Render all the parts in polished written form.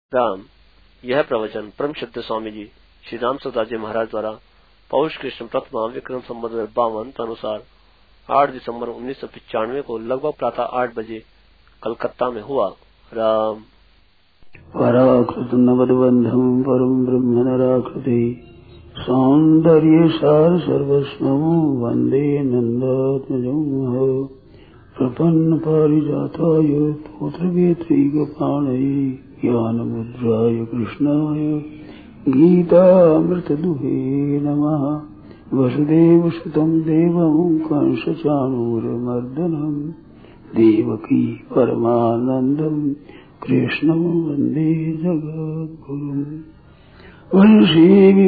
राम। यह प्रवचन परम श्रद्धेय स्वामी जी श्री राम सुखदास जी महाराज द्वारा पौष कृष्ण प्रथमा विक्रम संवत 52 अनुसार 8 दिसंबर 1995 को लगभग प्रातः 8 बजे कलकत्ता में हुआ। राम। पराकृत नवदबंधम परम ब्रह्म नराकृति सौंदर्य सार सर्वस्वं वंदे नंदात्मजं प्रपन्न पारिजाताय पुत्रवेत्रैकपाणये ज्ञानमुद्राय कृष्णाय गीतामृतदुहे नमः। वसुदेवसुतं देवं कंसचाणूरमर्दनं देवकी परमानन्दं कृष्णं वन्दे जगद्गुरुम्। वंशी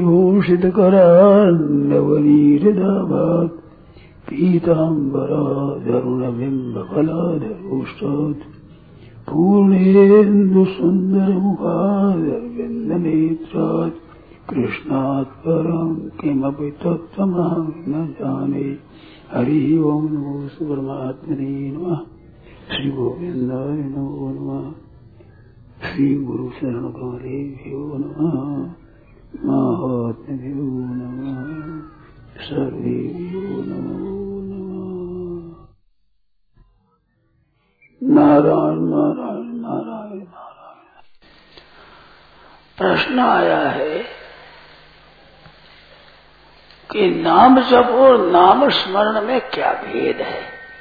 विभूषितकरान्नवनीहृदाभात् पीताम्बराधरुणबिम्बफलाधरोष्टात् पूर्णेन्दुसुन्दरमुखादरविन्दनेत्रात् कृष्णात् परं किमपि तत्त्वमहं न जाने। हरि ओं नमो परमात्मने नमः। श्री गोविन्दाय नमो नमः। श्री गुरु शरण कमलेभ्यो नमः। महात्म्यो नमः। सर्वेभ्यो नमो नमः। नारायण नारायण नारायण नारायण। प्रश्न आया है कि नाम जप और नाम स्मरण में क्या भेद है।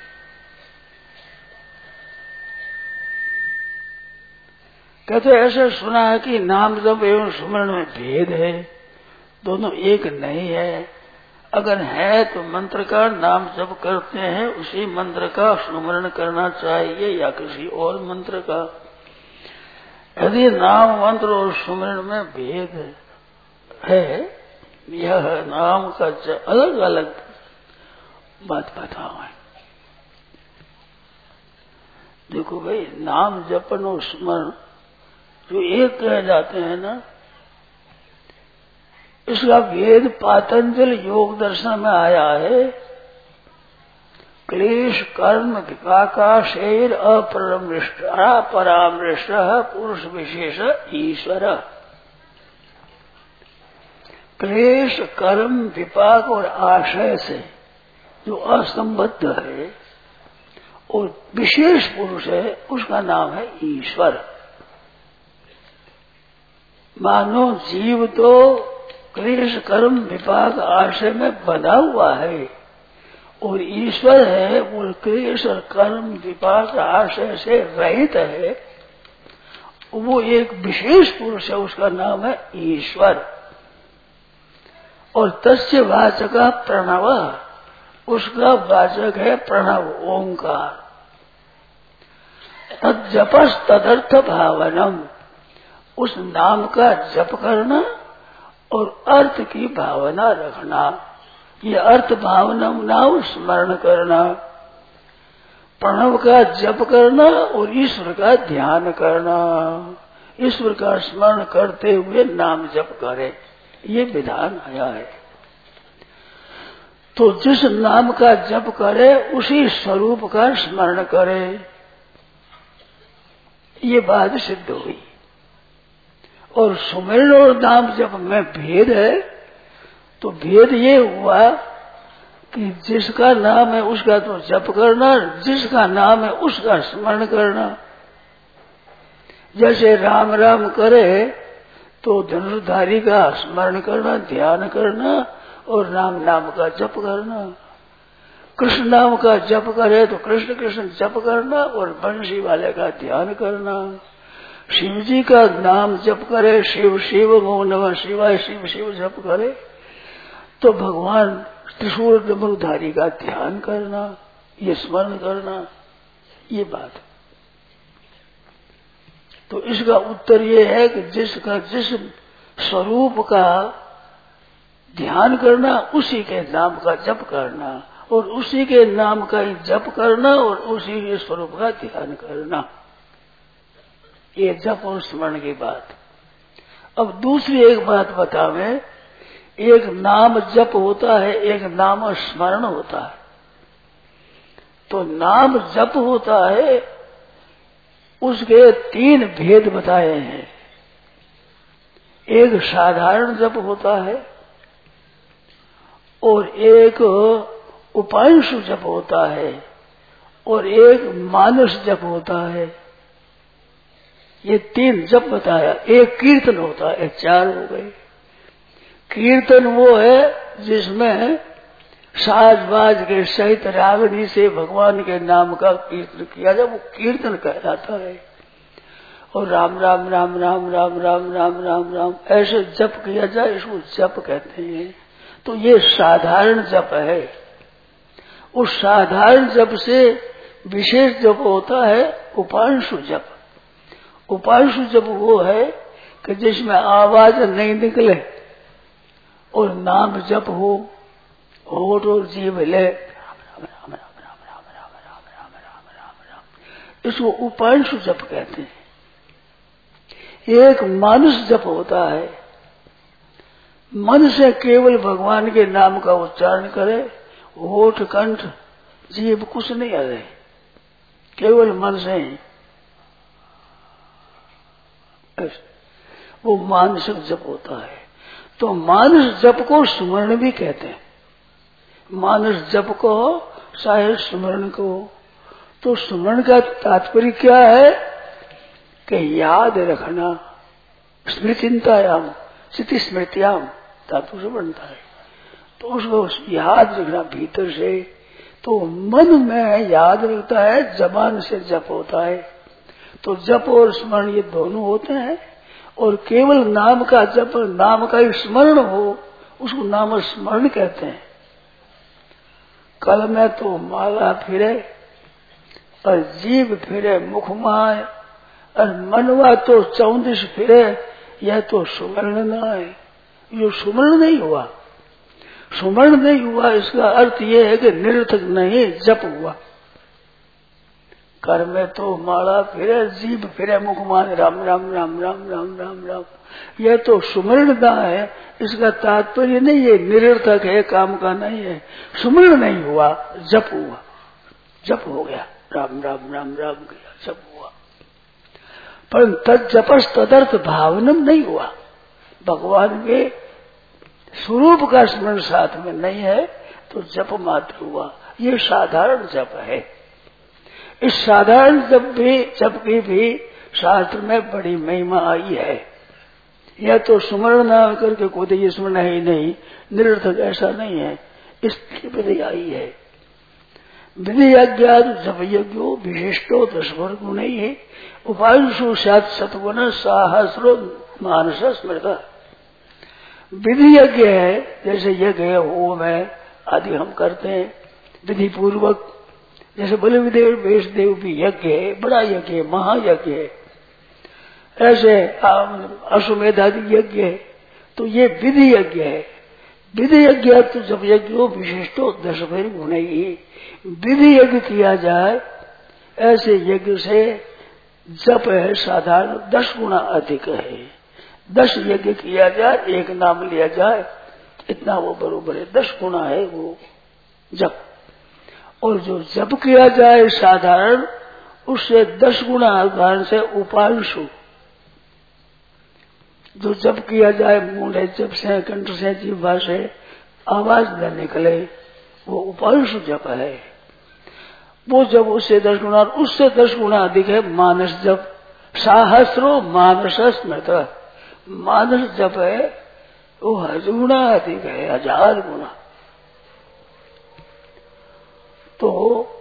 कहते ऐसे सुना है कि नाम जप एवं स्मरण में भेद है, दोनों एक नहीं है। अगर है तो मंत्र का नाम जप करते हैं, उसी मंत्र का स्मरण करना चाहिए या किसी और मंत्र का। यदि नाम मंत्र और स्मरण में भेद है, यह नाम का अलग अलग बात बताओ है। देखो भाई, नाम जपन और स्मरण जो एक कह जाते हैं ना, इसका भेद पातंजल योग दर्शन में आया है। क्लेश कर्म विपाका शैर अपरामृष्ट पुरुष विशेष ईश्वर। क्लेश कर्म विपाक और आशय से जो असंबद्ध है और विशेष पुरुष है, उसका नाम है ईश्वर। मानो जीव तो क्लेश कर्म विपाक आशय में बंधा हुआ है और ईश्वर है वो क्लेश और कर्म विपाक आशय से रहित है। वो एक विशेष पुरुष है, उसका नाम है ईश्वर। और तस्य वाचक प्रणव, उसका वाचक है प्रणव ओंकार। तद जपस तदर्थ भावनम, उस नाम का जप करना और अर्थ की भावना रखना। ये अर्थ भावना नाम स्मरण करना, प्रणव का जप करना और ईश्वर का ध्यान करना। ईश्वर का स्मरण करते हुए नाम जप करे, ये विधान आया है। तो जिस नाम का जप करे उसी स्वरूप का स्मरण करे, ये बात सिद्ध हुई। और सुमिरन और नाम जप में भेद है, तो भेद ये हुआ कि जिसका नाम है उसका तो जप करना, जिसका नाम है उसका स्मरण करना। जैसे राम राम करे तो धनुर्धारी का स्मरण करना, ध्यान करना और राम नाम का जप करना। कृष्ण नाम का जप करे तो कृष्ण कृष्ण जप करना और बंशी वाले का ध्यान करना। शिव जी का नाम जप करे, शिव शिव ओम नमः शिवाय, शिव शिव जप करे तो भगवान त्रिशूल डमरूधारी का ध्यान करना, ये स्मरण करना, ये बात। तो इसका उत्तर ये है कि जिसका जिस स्वरूप का ध्यान करना उसी के नाम का जप करना और उसी के नाम का ही जप करना और उसी के स्वरूप का ध्यान करना, ये जप और स्मरण की बात। अब दूसरी एक बात बतावे, एक नाम जप होता है, एक नाम स्मरण होता है। तो नाम जप होता है, उसके 3 भेद बताए हैं। एक साधारण जप होता है और एक उपांशु जप होता है और एक मानस जप होता है। ये 3 जप बताया। एक कीर्तन होता है, 4 हो गए। कीर्तन वो है जिसमें साज बाज के सहित रागनी से भगवान के नाम का कीर्तन किया जाए, वो कीर्तन कहलाता है। और राम राम राम राम राम राम राम राम राम ऐसे जप किया जाए, इसको जप कहते हैं। तो ये साधारण जप है। उस साधारण जप से विशेष जप होता है उपांशु जप। उपांशु जप वो है कि जिसमें आवाज नहीं निकले और नाम जप हो, होठ और जीभ हिले, राम राम राम राम राम राम राम राम राम राम राम राम, इसको उपांशु जप कहते हैं। एक मानस जप होता है, मन से केवल भगवान के नाम का उच्चारण करे, होठ कंठ जीभ कुछ नहीं आ रहे, केवल मन से ही, वो मानसिक जप होता है। तो मानस जप को स्मरण भी कहते हैं। मानस जप को चाहे स्मरण को, तो स्मरण का तात्पर्य क्या है कि याद रखना, स्मृतिंतायाम स्थिति स्मृतियाम धातु से बनता है। तो उसको याद रखना भीतर से, तो मन में याद रखता है, जबान से जप होता है। तो जप और स्मरण ये दोनों होते हैं। और केवल नाम का जप, नाम का ही स्मरण हो, उसको नाम स्मरण कहते हैं। कल में तो माला फिरे और जीभ फिरे मुख माय, और मनवा तो 34 फिरे, यह तो सुमरण न है। ये सुमरण नहीं हुआ, सुमरण नहीं हुआ, इसका अर्थ यह है कि निरर्थक नहीं जप हुआ। कर में तो माला फिरे, जीभ फिरे मुख माने, राम राम राम राम राम राम राम, यह तो सुमरण ना है। इसका तात्पर्य नहीं है निरर्थक है, काम का नहीं है, सुमरण नहीं हुआ, जप हुआ, जप हो गया, राम राम राम राम किया, जप हुआ। पर तज्जपस तदर्थ भावनम नहीं हुआ, भगवान के स्वरूप का स्मरण साथ में नहीं है, तो जप मात्र हुआ। ये साधारण जप है। इस साधारण जप की भी शास्त्र में बड़ी महिमा आई है। यह तो स्मरण न करके कोई ये स्मरण है ही नहीं, निरर्थक ऐसा नहीं है, इसकी विधि आई है। विधि अज्ञात जप यज्ञो विशिष्टो 10 गुण ही है, उपांशु सात सतगुण सहस्रो मानस स्मृता। विधि यज्ञ है, जैसे यज्ञ है होम है आदि हम करते हैं विधि पूर्वक। जैसे बलिदेव वैष्णदेव भी यज्ञ है, बड़ा यज्ञ है, महायज्ञ है। ऐसे अश्वमेध आदि यज्ञ है, तो ये विधि यज्ञ है। विधि यज्ञ तो जब यज्ञ हो विशिष्टो 10 गुण ही, विधि यज्ञ किया जाए ऐसे यज्ञ से जप है साधारण 10 गुना अधिक है। 10 यज्ञ किया जाए, एक नाम लिया जाए, इतना वो बरोबर है, 10 गुना है वो जप। और जो जप किया जाए साधारण, उससे 10 गुना उदाहरण से उपांशु, जो जप किया जाए मूढ़ जप से, कंठ से, जीवा से आवाज न निकले, वो उपांशु जप है। वो जब उससे 10 गुना, उससे 10 गुना अधिक है मानस जप। सहस्रो मानस स्मृत, मानस जप है वो 1000 गुना अधिक है, 1000 गुना। तो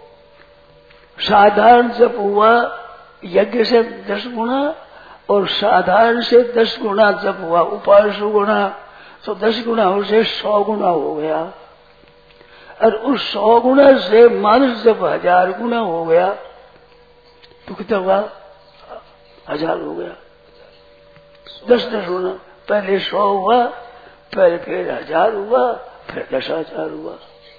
साधारण जप हुआ यज्ञ से 10 गुना, और साधारण से 10 गुना जप हुआ उपांशु गुना, तो 10 गुना उसे 100 गुना हो गया। और उस 100 गुना से मानस जब 1000 गुना हो गया, तो कितना हुआ? 1000 हो गया। 10 गुना, पहले 100 हुआ, फिर 1000 हुआ, फिर 10,000 हुआ।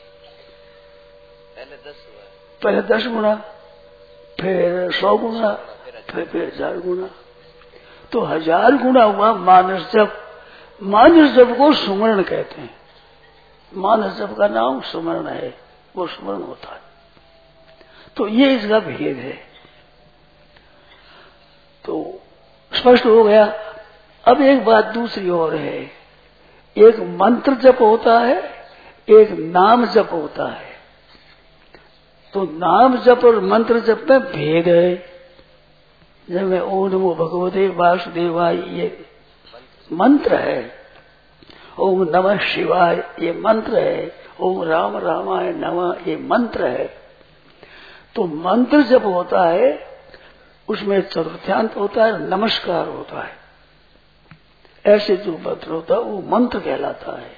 पहले 10 गुना, फिर 100 गुना, फिर 1000 गुना, तो 1000 गुना हुआ मानस जप। मानस जप को सुमरण कहते हैं। मानस जप का नाम सुमरण है, वो सुमरण होता है। तो ये इसका भेद है। तो स्पष्ट हो गया। अब एक बात दूसरी और है, एक मंत्र जप होता है, एक नाम जप होता है। तो नाम जप और मंत्र जप में भेद है। जब ओम नमो भगवते वासुदेवाय ये मंत्र है, ओम नमः शिवाय ये मंत्र है, ओम राम रामाय नमः ये मंत्र है। तो मंत्र जब होता है उसमें चतुर्थ्यांत होता है, नमस्कार होता है। ऐसे जो मंत्र होता है वो मंत्र कहलाता है।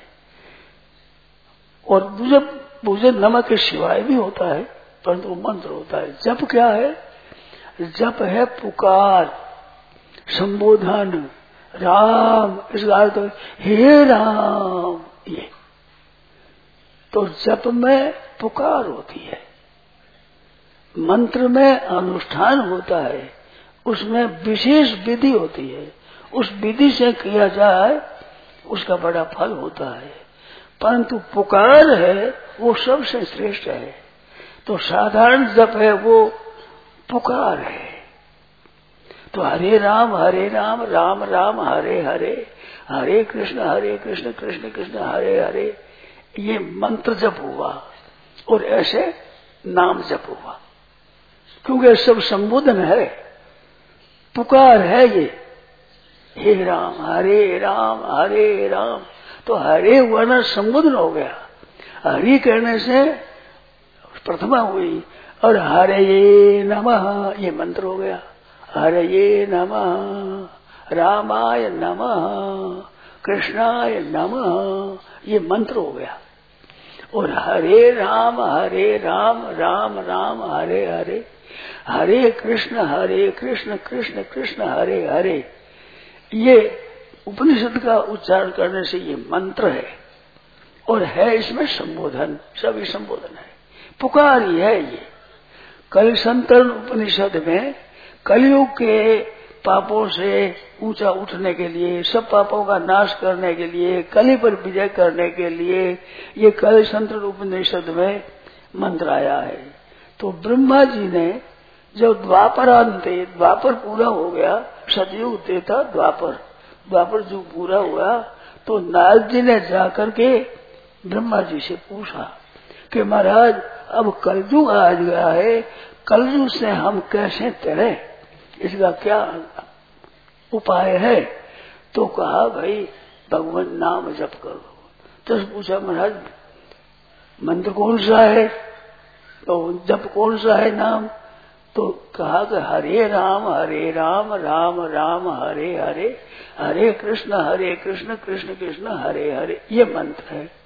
और पूजे नमः के शिवाय भी होता है, परंतु वो मंत्र होता है। जप क्या है? जप है पुकार, संबोधन, राम, इसका अर्थ हे राम। ये तो जप में पुकार होती है, मंत्र में अनुष्ठान होता है, उसमें विशेष विधि होती है। उस विधि से किया जाए उसका बड़ा फल होता है। परंतु पुकार है वो सबसे श्रेष्ठ है। तो साधारण जप है वो पुकार है। तो हरे राम राम राम हरे हरे, हरे कृष्ण कृष्ण कृष्ण हरे हरे, ये मंत्र जप हुआ। और ऐसे नाम जप हुआ, क्योंकि सब संबोधन है, पुकार है ये। हे राम हरे राम, तो हरे वर्ण संबोधन हो गया। हरि कहने से प्रथमा हुई, और हरे नमः ये मंत्र हो गया। हरे नमः, रामाय नमः, कृष्णाय नमः ये मंत्र हो गया। और हरे राम राम राम हरे हरे, हरे कृष्ण कृष्ण कृष्ण हरे हरे, ये उपनिषद का उच्चारण करने से ये मंत्र है। और है इसमें संबोधन, सभी संबोधन है, पुकार ही है ये। कलिसंतरण उपनिषद में कलयुग के पापों से ऊंचा उठने के लिए, सब पापों का नाश करने के लिए, कली पर विजय करने के लिए ये कलिसंतरण उपनिषद में मंत्र आया है। तो ब्रह्मा जी ने जब द्वापरांते, द्वापर पूरा हो गया, सतयुग देता द्वापर जो पूरा हुआ, तो नारद जी ने जाकर के ब्रह्मा जी से पूछा कि महाराज अब कलयुग आ गया है, कलयुग से हम कैसे तरें, इसका क्या उपाय है? तो कहा भाई भगवान नाम जप करो। तो पूछा महाराज मंत्र कौन सा है, तो जप कौन सा है नाम? तो कहा कि हरे राम राम राम हरे हरे, हरे कृष्ण कृष्ण कृष्ण हरे हरे, ये मंत्र है।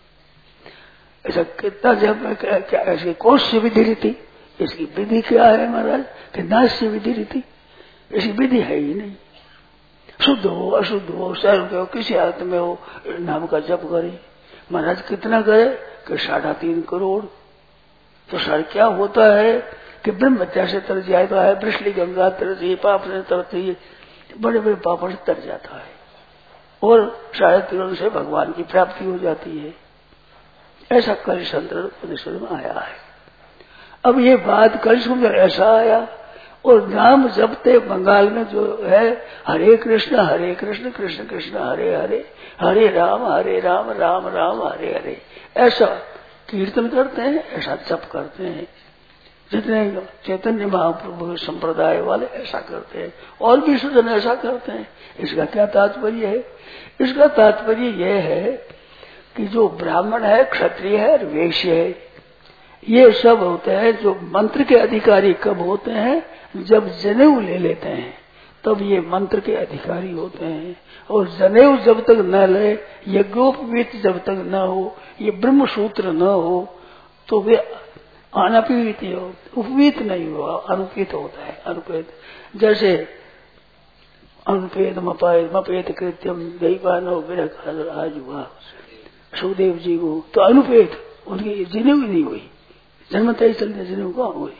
ऐसा कितना जब क्या ऐसी कौन सी विधि रीति, इसकी विधि क्या है महाराज? कि नाश्य विधि रीति, इसकी विधि है ही नहीं। शुद्ध हो अशुद्ध हो, शहर के हो, किसी हालत में हो, नाम का जप करे। महाराज कितना करे? कि 3.5 करोड़। तो सर क्या होता है कि ब्रह्म हत्या से तर जाता है, वृषली गंगा तरती, पाप से तरती है, बड़े बड़े पापों से तर जाता है, और 3.5 से भगवान की प्राप्ति हो जाती है। ऐसा कलिसंतरण उपनिषद में आया है। अब ये बात कलियुग में ऐसा आया, और नाम जपते बंगाल में जो है हरे कृष्ण कृष्ण कृष्ण हरे हरे, हरे राम राम राम हरे हरे, ऐसा कीर्तन करते हैं, ऐसा जप करते हैं। जितने चैतन्य महाप्रभु संप्रदाय वाले ऐसा करते हैं, और भी सुजन ऐसा करते हैं। इसका क्या तात्पर्य है? इसका तात्पर्य यह है कि जो ब्राह्मण है, क्षत्रिय है और वैश्य है, ये सब होते हैं जो मंत्र के अधिकारी कब होते हैं? जब जनेऊ ले लेते हैं, तब ये मंत्र के अधिकारी होते हैं। और जनेऊ जब तक न ले, यज्ञोपवीत जब तक न हो, ये ब्रह्म सूत्र न हो, तो वे अनपीत हो, उपवीत नहीं हुआ, अनुपीत होता है। अनुपेत जैसे अनुपेत मपेत कृत्यम दैवानो विरह आज हुआ सुखदेव जी को, तो अनुपेत उनकी जनेऊ नहीं हुई, जन्मता ही चलते जनेऊ कहाँ हुई,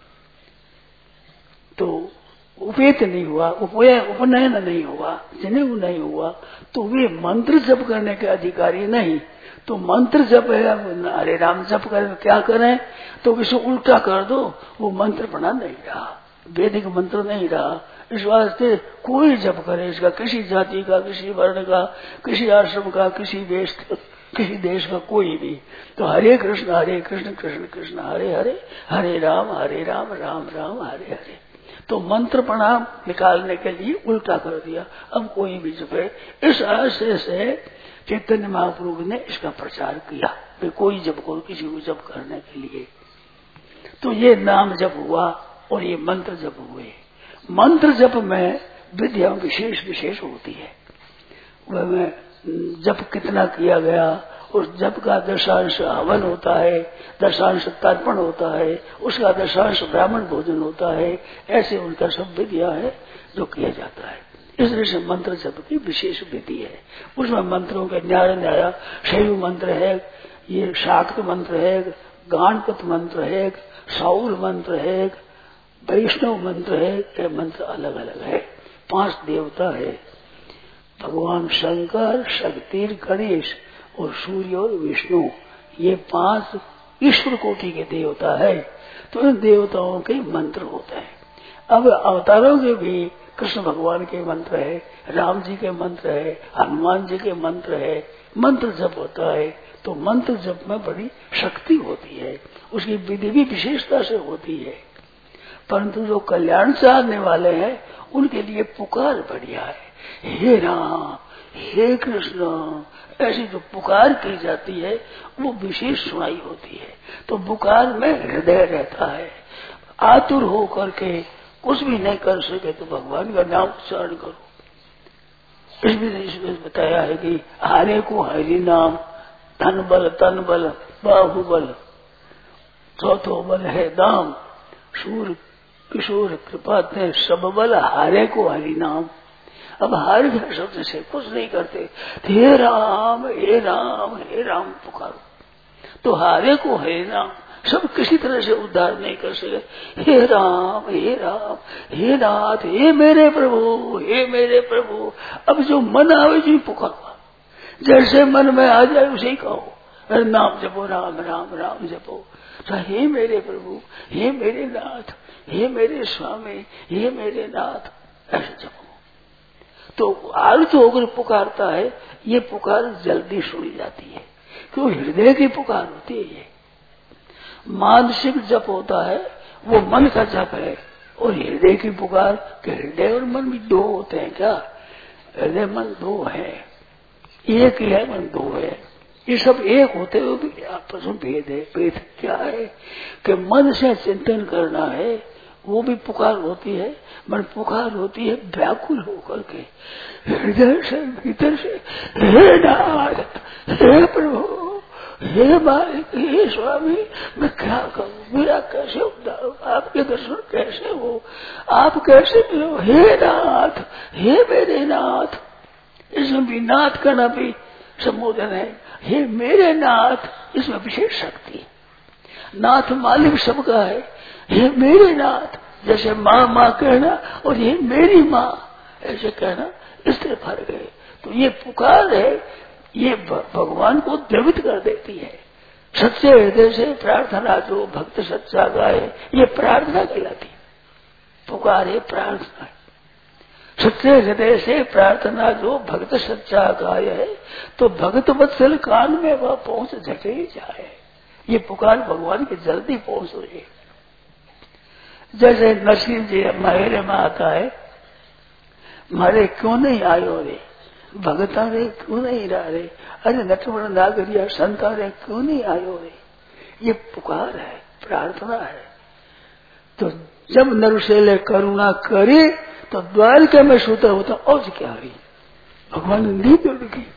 तो उपेत नहीं हुआ, उपनयन नहीं हुआ, जनेऊ नहीं हुआ, तो वे मंत्र जप करने के अधिकारी नहीं। तो मंत्र जप है, हरे राम जप करें, क्या करें? तो इसे उल्टा कर दो, वो मंत्र पढ़ा नहीं रहा, वैदिक मंत्र नहीं रहा, इस वास्ते कोई जप करे इसका, किसी जाति का, किसी वर्ण का, किसी आश्रम का, किसी देश का, कोई भी, तो हरे कृष्ण कृष्ण कृष्ण हरे हरे, हरे राम राम राम हरे हरे। तो मंत्र प्रणाम निकालने के लिए उल्टा कर दिया, अब कोई भी जपे। इस आशय से चैतन्य महाप्रभु ने इसका प्रचार किया कि कोई जप करो, किसी को जप करने के लिए। तो ये नाम जप हुआ और ये मंत्र जप हुए। मंत्र जप में विधियां विशेष होती है, वह जप कितना किया गया, उस जप का दशांश हवन होता है, दशांश तर्पण होता है, उसका दशांश ब्राह्मण भोजन होता है, ऐसे उनका सब विधियां है जो किया जाता है। इसलिए से मंत्र जप की विशेष विधि है। उसमें मंत्रों के न्यारा शैव मंत्र है, ये शाक्त मंत्र है, गाणपत मंत्र है, साउल मंत्र है, वैष्णव मंत्र है, ये मंत्र अलग अलग है। 5 देवता है, भगवान शंकर, शक्ति, गणेश और सूर्य और विष्णु, ये 5 ईश्वर कोटि के देवता है। तो इन देवताओं के मंत्र होते हैं। अब अवतारों के भी कृष्ण भगवान के मंत्र है, राम जी के मंत्र है, हनुमान जी के मंत्र है, मंत्र जप होता है। तो मंत्र जप में बड़ी शक्ति होती है, उसकी विधि भी विशेषता से होती है। परंतु जो कल्याण चाहने वाले हैं उनके लिए पुकार बढ़िया है, हे राम हे कृष्ण, ऐसी जो पुकार की जाती है वो विशेष सुनाई होती है। तो पुकार में हृदय रहता है, आतुर हो करके कुछ भी नहीं कर सके तो भगवान का नाम उच्चारण करो। इसमें बताया है कि हारे को हरि नाम, धन बल तन बल बाहुबल, चौथो बल है दाम, शूर किशोर कृपा ने सब बल हारे को हरि नाम। अब हार गए शब्द से कुछ नहीं करते, हे राम हे राम हे राम पुकारो। तो हारे को हरि नाम सब किसी तरह से उद्धार नहीं कर सके। हे राम हे नाथ हे मेरे प्रभु हे मेरे प्रभु। अब जो मन आवे जो पुकारो, जैसे मन में आ जाए उसे ही कहो, नाम जपो राम राम राम जपो। तो हे मेरे प्रभु हे मेरे नाथ हे मेरे स्वामी हे मेरे नाथ, ऐसे जपो। तो आर्त होकर पुकारता है, ये पुकार जल्दी सुनी जाती है, क्यों हृदय की पुकार होती है। ये मानसिक जप होता है, वो मन का जप है, और हृदय की पुकार के हृदय और मन भी 2 होते हैं क्या? हृदय मन 2 है, एक ही है मन 2 है। ये सब एक होते हुए भी आपस में भेद है। भेद क्या है कि मन से चिंतन करना है, वो भी पुकार होती है, मन पुकार होती है व्याकुल होकर के हृदय से भीतर से, हे नाथ हे प्रभु हे मालिक हे स्वामी, मैं क्या करूं, मेरा कैसे उद्धार हो, आपके दर्शन कैसे हो, आप कैसे मिलो, हे नाथ हे मेरे नाथ। इसमें भी नाथ करना भी संबोधन है, हे मेरे नाथ, इसमें विशेष शक्ति है। नाथ मालिक सबका है, हे मेरे नाथ, जैसे माँ माँ कहना और ये मेरी माँ ऐसे कहना, इससे फर्क है। तो ये पुकार है, ये भगवान को द्रवित कर देती है। सच्चे हृदय से प्रार्थना जो भक्त सच्चा गाए, ये प्रार्थना कहलाती। पुकार है प्रार्थना। सच्चे हृदय से प्रार्थना जो भक्त सच्चा गाय है, तो भक्त वत्सल कान में वह पहुंच झटे ही जाए। ये पुकार भगवान की जल्दी पहुंच रही है। जैसे नरसिंह जी मायरे में आता है, मारे क्यों नहीं आयो रे, भगता रे क्यों नहीं रहा रे, अरे नटवण नागरिया संता रे क्यों नहीं आयो रे। ये पुकार है, प्रार्थना है। तो जब नरुशैले करुणा करे तो द्वारका में सोता होता औज क्या हुई, भगवान ने नींद उड़ गई।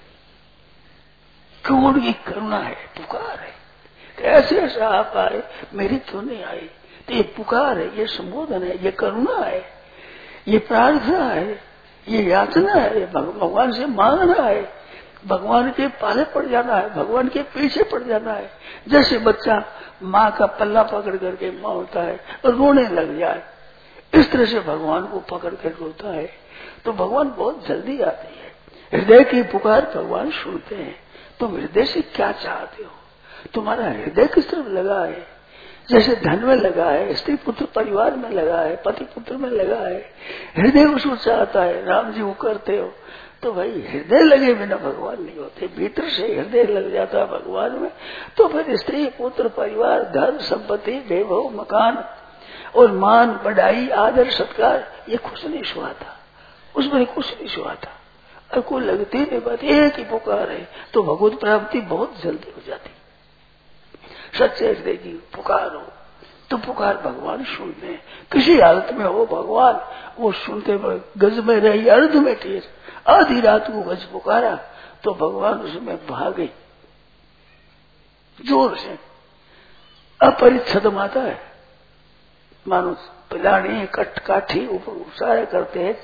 क्यों उनकी करुणा है, पुकार है। कैसे ऐसा आप आए, मेरी तो नहीं आई। तो ये पुकार है, ये संबोधन है, ये करुणा है, ये प्रार्थना है, ये याचना है, भगवान से मांगना है, भगवान के पाले पड़ जाना है, भगवान के पीछे पड़ जाना है। जैसे बच्चा माँ का पल्ला पकड़ करके मांगता है और रोने लग जाए, इस तरह से भगवान को पकड़ कर रोता है, तो भगवान बहुत जल्दी आते हैं। हृदय की पुकार भगवान सुनते हैं। तुम हृदय से क्या चाहते हो, तुम्हारा हृदय किस तरफ लगा है। जैसे धन में लगा है, स्त्री पुत्र परिवार में लगा है, पति पुत्र में लगा है, हृदय उसको चाहता है, राम जी वो करते हो, तो भाई हृदय लगे बिना भगवान नहीं होते। भीतर से हृदय लग जाता है भगवान में, तो फिर स्त्री पुत्र परिवार धन संपत्ति वैभव मकान और मान बढ़ाई आदर सत्कार ये कुछ नहीं सुहाता, उसमें कुछ नहीं सुहाता। और कोई लगती नहीं बात, एक ही पुकार है तो भगवत प्राप्ति बहुत जल्दी हो जाती। सच्चे हृदय की पुकार हो तो पुकार भगवान सुनते हैं, किसी हालत में हो भगवान वो सुनते। गज में रही अर्ध में टेर, आधी रात को गज पुकारा तो भगवान उसमें भागे जोर से। अपरिच्छद माता है, मानो पिलानी कट काठी ऊपर उसारे करते हैं।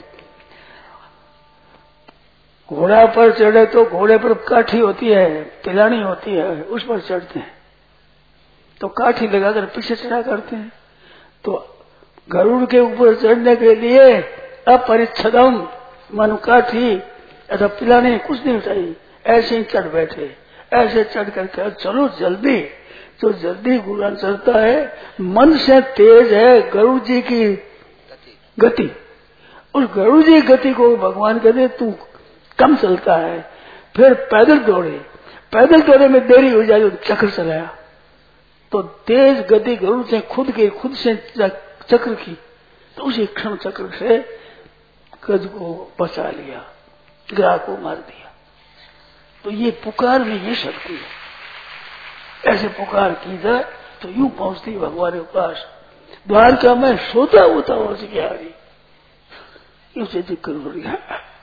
घोड़ा पर चढ़े तो घोड़े पर काठी होती है, पिलानी होती है, उस पर चढ़ते हैं तो काठी लगाकर पीछे चढ़ा करते हैं। तो गरुड़ के ऊपर चढ़ने के लिए अपरिच्छदम मानो काठी अथवा पिलानी कुछ नहीं उठाई, ऐसे ही चढ़ बैठे। ऐसे चढ़ करके चलो जल्दी, तो जल्दी गुलान चलता है। मन से तेज है गरुड़ जी की गति, उस गरुड़ जी की गति को भगवान कहते तू कम चलता है। फिर पैदल दौड़े में देरी हो जाए तो चक्र चलाया, तो तेज गति गरुड़ से खुद से चक्र की, तो उसी क्षण चक्र से गज को बचा लिया, ग्राह को मार दिया। तो ये पुकार में ये शक्ति है। ऐसे पुकार की जाए तो यूं पहुंचती भगवान के पास। द्वारका में सोता होता हो गया, यूं से दिक्कत हो गया।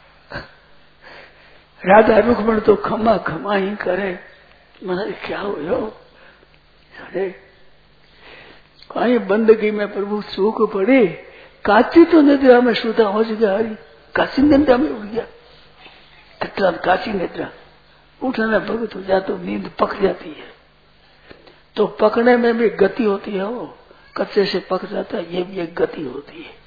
राधा रुक्मण तो खमा खमा ही करे, मैंने क्या हो अरे कहीं बंदगी में प्रभु सूख पड़े, काची तो निद्रा में सोता हो गया, काची निद्रा में उठ गया। काची निद्रा उठना भगत हो जाए तो नींद पक जाती है, तो पकने में भी गति होती है, वो कच्चे से पक जाता है, ये भी एक गति होती है।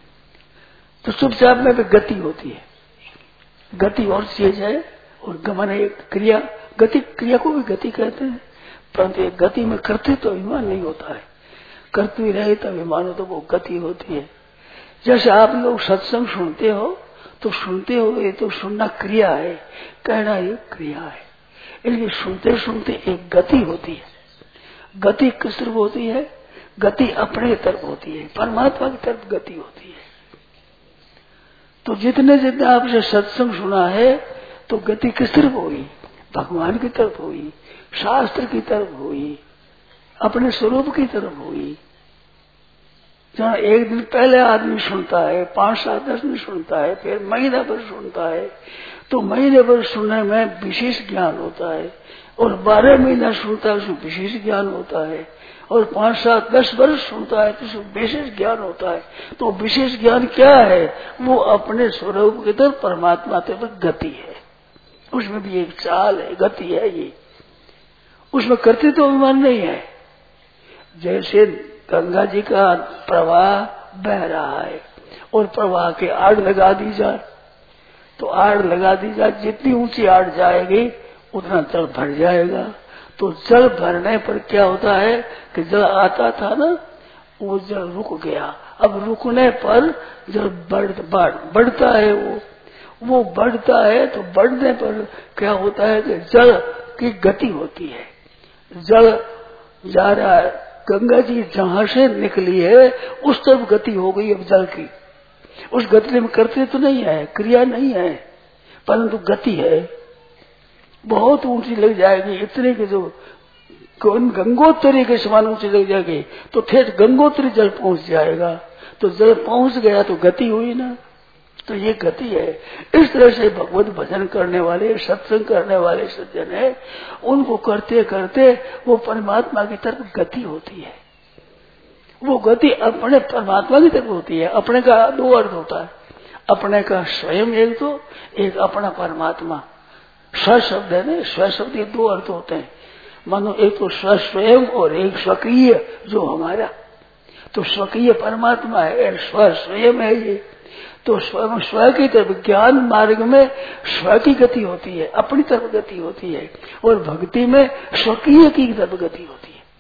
तो चुपचाप में भी गति होती है। गति और चीज है और गमन एक क्रिया, गति क्रिया को भी गति कहते हैं, परंतु एक गति में करते तो अभिमान नहीं होता है, करते रहे तो अभिमान हो तो वो गति होती है। जैसे आप लोग सत्संग सुनते हो तो सुनते हो, ये तो सुनना क्रिया है, कहना ये क्रिया है। इसलिए सुनते सुनते एक गति होती है। गति किस तरफ होती है? गति अपने तरफ होती है, परमात्मा की तरफ गति होती है। तो जितने जितने आपसे सत्संग सुना है तो गति किस तरफ होगी? भगवान की तरफ होगी, शास्त्र की तरफ होगी, अपने स्वरूप की तरफ होगी। जहाँ एक दिन पहले आदमी सुनता है, 5-7-10 दिन सुनता है, फिर महीना भर सुनता है, तो महीने भर सुनने में विशेष ज्ञान होता है, और 12 महीना सुनता है उसमें विशेष ज्ञान होता है, और 5-7-10 वर्ष सुनता है तो उसमें विशेष ज्ञान होता है। तो विशेष ज्ञान क्या है? वो अपने स्वरूप की तरफ परमात्मा की तरफ गति है। उसमें भी एक चाल है, गति है, ये उसमें करते तो अभिमान नहीं है। जैसे गंगा जी का प्रवाह बह रहा है और प्रवाह के आड़ लगा दी जाए, तो आड़ लगा दी जाए, जितनी ऊंची आड़ जाएगी उतना जल भर जाएगा। तो जल भरने पर क्या होता है कि जल आता था ना, वो जल रुक गया। अब रुकने पर जल बढ़ता है, वो बढ़ता है, तो बढ़ने पर क्या होता है कि जल की गति होती है। जल जा रहा है, गंगा जी जहां से निकली है उस तरफ गति हो गई अब जल की। उस गति में करते तो नहीं है, क्रिया नहीं है, परंतु गति है। बहुत ऊंची लग जाएगी, इतने के जो गंगोत्री के समान ऊंची लग जाएगी, तो ठेठ गंगोत्री जल पहुंच जाएगा। तो जल पहुंच गया तो गति हुई ना, तो ये गति है। इस तरह से भगवत भजन करने वाले, सत्संग करने वाले सज्जन है, उनको करते करते वो परमात्मा की तरफ गति होती है। वो गति अपने परमात्मा की तरफ होती है। अपने का दो अर्थ होता है, अपने का स्वयं एक, तो एक अपना परमात्मा। स्व शब्द है ना, स्व शब्द ये दो अर्थ होते हैं। मानो एक तो स्व स्वयं और एक स्वकीय जो हमारा, तो स्वकीय परमात्मा है, स्व स्वयं है ये। तो स्व की तरफ ज्ञान मार्ग में स्व की गति होती है, अपनी तरफ गति होती है, और भक्ति में स्वकीय की तरफ गति होती है।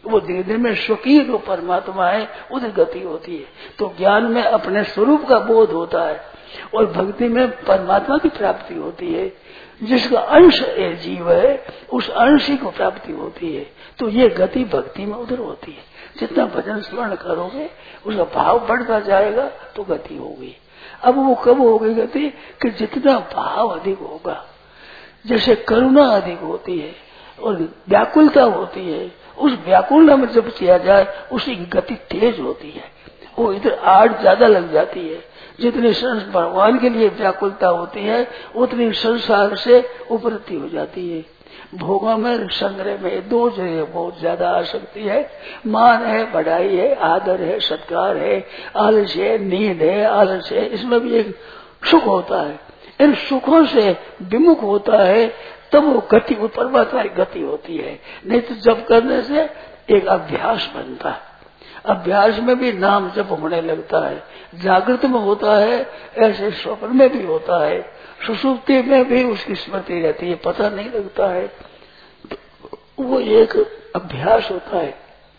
वो धीरे धीरे में स्वकीय जो परमात्मा है उधर गति होती है। तो ज्ञान में अपने स्वरूप का बोध होता है और भक्ति में परमात्मा की प्राप्ति होती है। जिसका अंश है जीव है, उस अंश ही को प्राप्ति होती है। तो ये गति भक्ति में उधर होती है। जितना भजन स्मरण करोगे उसका भाव बढ़ता जाएगा तो गति होगी। अब वो कब होगी गति कि जितना भाव अधिक होगा, जैसे करुणा अधिक होती है और व्याकुलता होती है, उस व्याकुलता में जब किया जाए उसकी गति तेज होती है। वो इधर आड़ ज्यादा लग जाती है। जितनी भगवान के लिए व्याकुलता होती है उतनी संसार से उपरती हो जाती है। भोगों में संग्रह में दो जगह बहुत ज्यादा आसक्ति है। मान है, बढ़ाई है, आदर है, सत्कार है, आलस है, नींद है, आलस है, इसमें भी एक सुख होता है। इन सुखों से विमुख होता है तब वो गति, वो परमात्मा की गति होती है। नहीं तो जप करने से एक अभ्यास बनता है। अभ्यास में भी नाम जप होने लगता है। जागृत में होता है, ऐसे स्वप्न में भी होता है, सुषुप्ति में भी उसकी स्मृति रहती है, पता नहीं लगता है। तो वो एक अभ्यास होता है।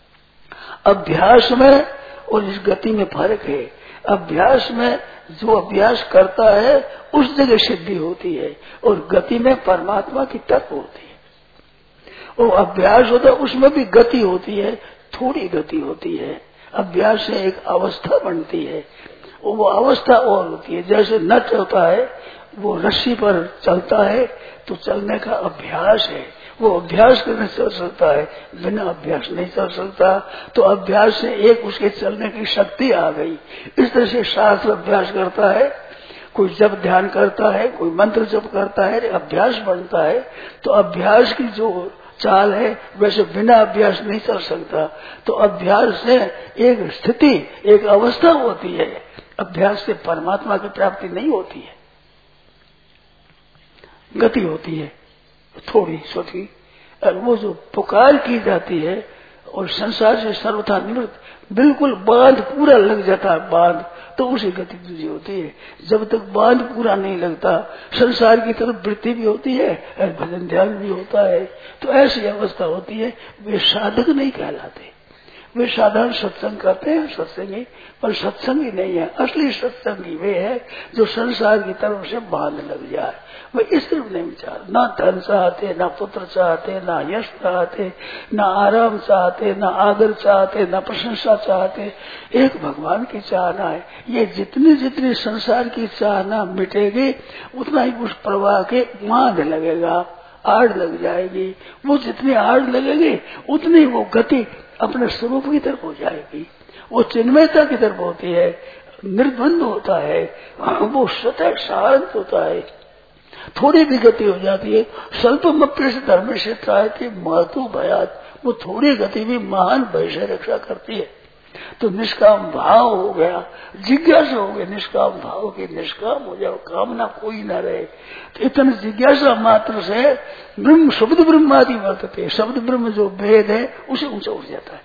अभ्यास में और इस गति में फर्क है। अभ्यास में जो अभ्यास करता है उस जगह सिद्धि होती है और गति में परमात्मा की तक होती है। वो अभ्यास होता है उसमें भी गति होती है, थोड़ी गति होती है। अभ्यास से एक अवस्था बनती है, वो अवस्था और होती है। जैसे नट होता है, वो रस्सी पर चलता है तो चलने का अभ्यास है, वो अभ्यास करने चल सकता है, बिना अभ्यास नहीं चल सकता। तो अभ्यास से एक उसके चलने की शक्ति आ गई। इस तरह से शास्त्र अभ्यास करता है, कोई जप ध्यान करता है, कोई मंत्र जप करता है, अभ्यास बनता है। तो अभ्यास की जो चाल है वैसे बिना अभ्यास नहीं चल सकता। तो अभ्यास से एक स्थिति, एक अवस्था होती है। अभ्यास से परमात्मा की प्राप्ति नहीं होती है, गति होती है थोड़ी छोटी। और वो जो पुकार की जाती है और संसार से सर्वथा निवृत्त, बिल्कुल बांध पूरा लग जाता है बांध, तो उसी गति दूसरी होती है। जब तक बांध पूरा नहीं लगता संसार की तरफ वृत्ति भी होती है और भजन ध्यान भी होता है। तो ऐसी अवस्था होती है। वे साधक नहीं कहलाते, वे साधारण सत्संग करते हैं सत्संगी, पर सत्संगी नहीं है। असली सत्संगी वे है जो संसार की तरफ से बांध लग जाए। वे इस तरफ नहीं विचार, ना धन चाहते, ना पुत्र चाहते, ना यश चाहते, ना आराम चाहते, ना आदर चाहते, ना प्रशंसा चाहते। एक भगवान की चाहना है। ये जितनी जितनी संसार की चाहना मिटेगी उतना ही उस प्रवाह के बांध लगेगा, आड़ लग जाएगी। वो जितनी आड़ लगेगी उतनी वो गति अपने स्वरूप की तरफ हो जाएगी। वो चिन्मयता की तरफ होती है, निर्द्वंद होता है, वो स्वतः शांत होता है। थोड़ी भी गति हो जाती है। स्वल्पमप्य से धर्म से त्रायते महतो भयात, वो थोड़ी गति भी महान भय से रक्षा करती है। तो निष्काम भाव हो गया, जिज्ञासा हो गई निष्काम भाव की, निष्काम हो जाओ, कामना कोई न रहे। तो इतने जिज्ञासा मात्र से ब्रह्म शब्द ब्रह्मादि वर्तते, शब्द ब्रह्म जो भेद है उसे ऊंचा उठ जाता है।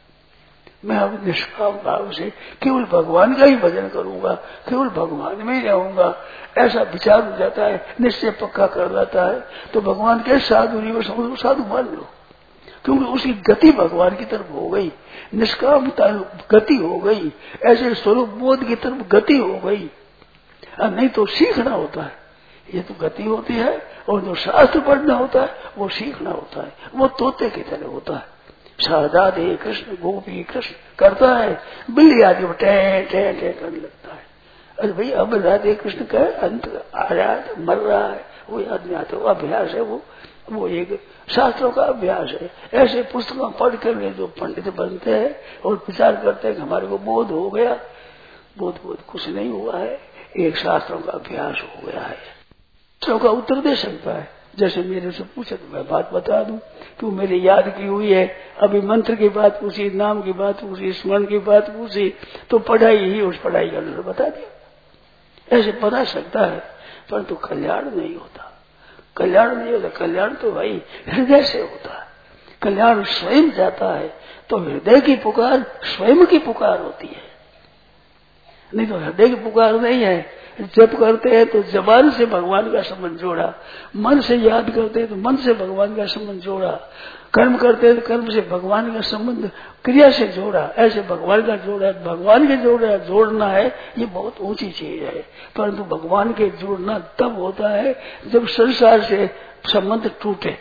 मैं अब निष्काम भाव से केवल भगवान का ही भजन करूंगा, केवल भगवान में ही रहूंगा, ऐसा विचार हो जाता है, निश्चय पक्का कर जाता है। तो भगवान के साधु नहीं समझो, साधु मान लो, क्योंकि उसकी गति भगवान की तरफ हो गई, निष्कामता गति हो गई, ऐसे स्वरूप बोध की तरफ गति हो गई। नहीं तो सीखना होता है, ये तो गति होती है। और जो शास्त्र पढ़ना होता है वो सीखना होता है, वो तोते की तरह होता है। राधे कृष्ण गोपी कृष्ण करता है, बिल्ली आदि वो टे टे टे करने लगता है। अरे भाई अब राधे कृष्ण का अंत आ रहा है, मर रहा है, वो आदमी आता है, वो अभ्यास है, वो एक शास्त्रों का अभ्यास है। ऐसे पुस्तकों पढ़ कर जो पंडित बनते हैं और विचार करते हैं कि हमारे को बोध हो गया, बोध कुछ नहीं हुआ है, एक शास्त्रों का अभ्यास हो गया है। शास्त्रों का उत्तर दे सकता है। जैसे मेरे से पूछे तो मैं बात बता दूं, क्यों मेरी याद की हुई है। अभी मंत्र की बात पूछी, नाम की बात पूछी, स्मरण की बात पूछी, तो पढ़ाई ही उस पढ़ाई का अनुसार बता दिया। ऐसे बता सकता है, परंतु कल्याण नहीं होता। कल्याण नहीं होता, कल्याण तो भाई हृदय से होता है। कल्याण स्वयं जाता है तो हृदय की पुकार स्वयं की पुकार होती है। नहीं तो हृदय की पुकार नहीं है, जप करते हैं तो जबान से भगवान का संबंध जोड़ा, मन से याद करते हैं तो मन से भगवान का संबंध जोड़ा, कर्म करते हैं तो कर्म से भगवान का संबंध क्रिया से जोड़ा, ऐसे भगवान का जोड़ा, भगवान के जोड़ना है। ये बहुत ऊंची चीज है, परंतु भगवान के जोड़ना तब होता है जब संसार से संबंध टूटे।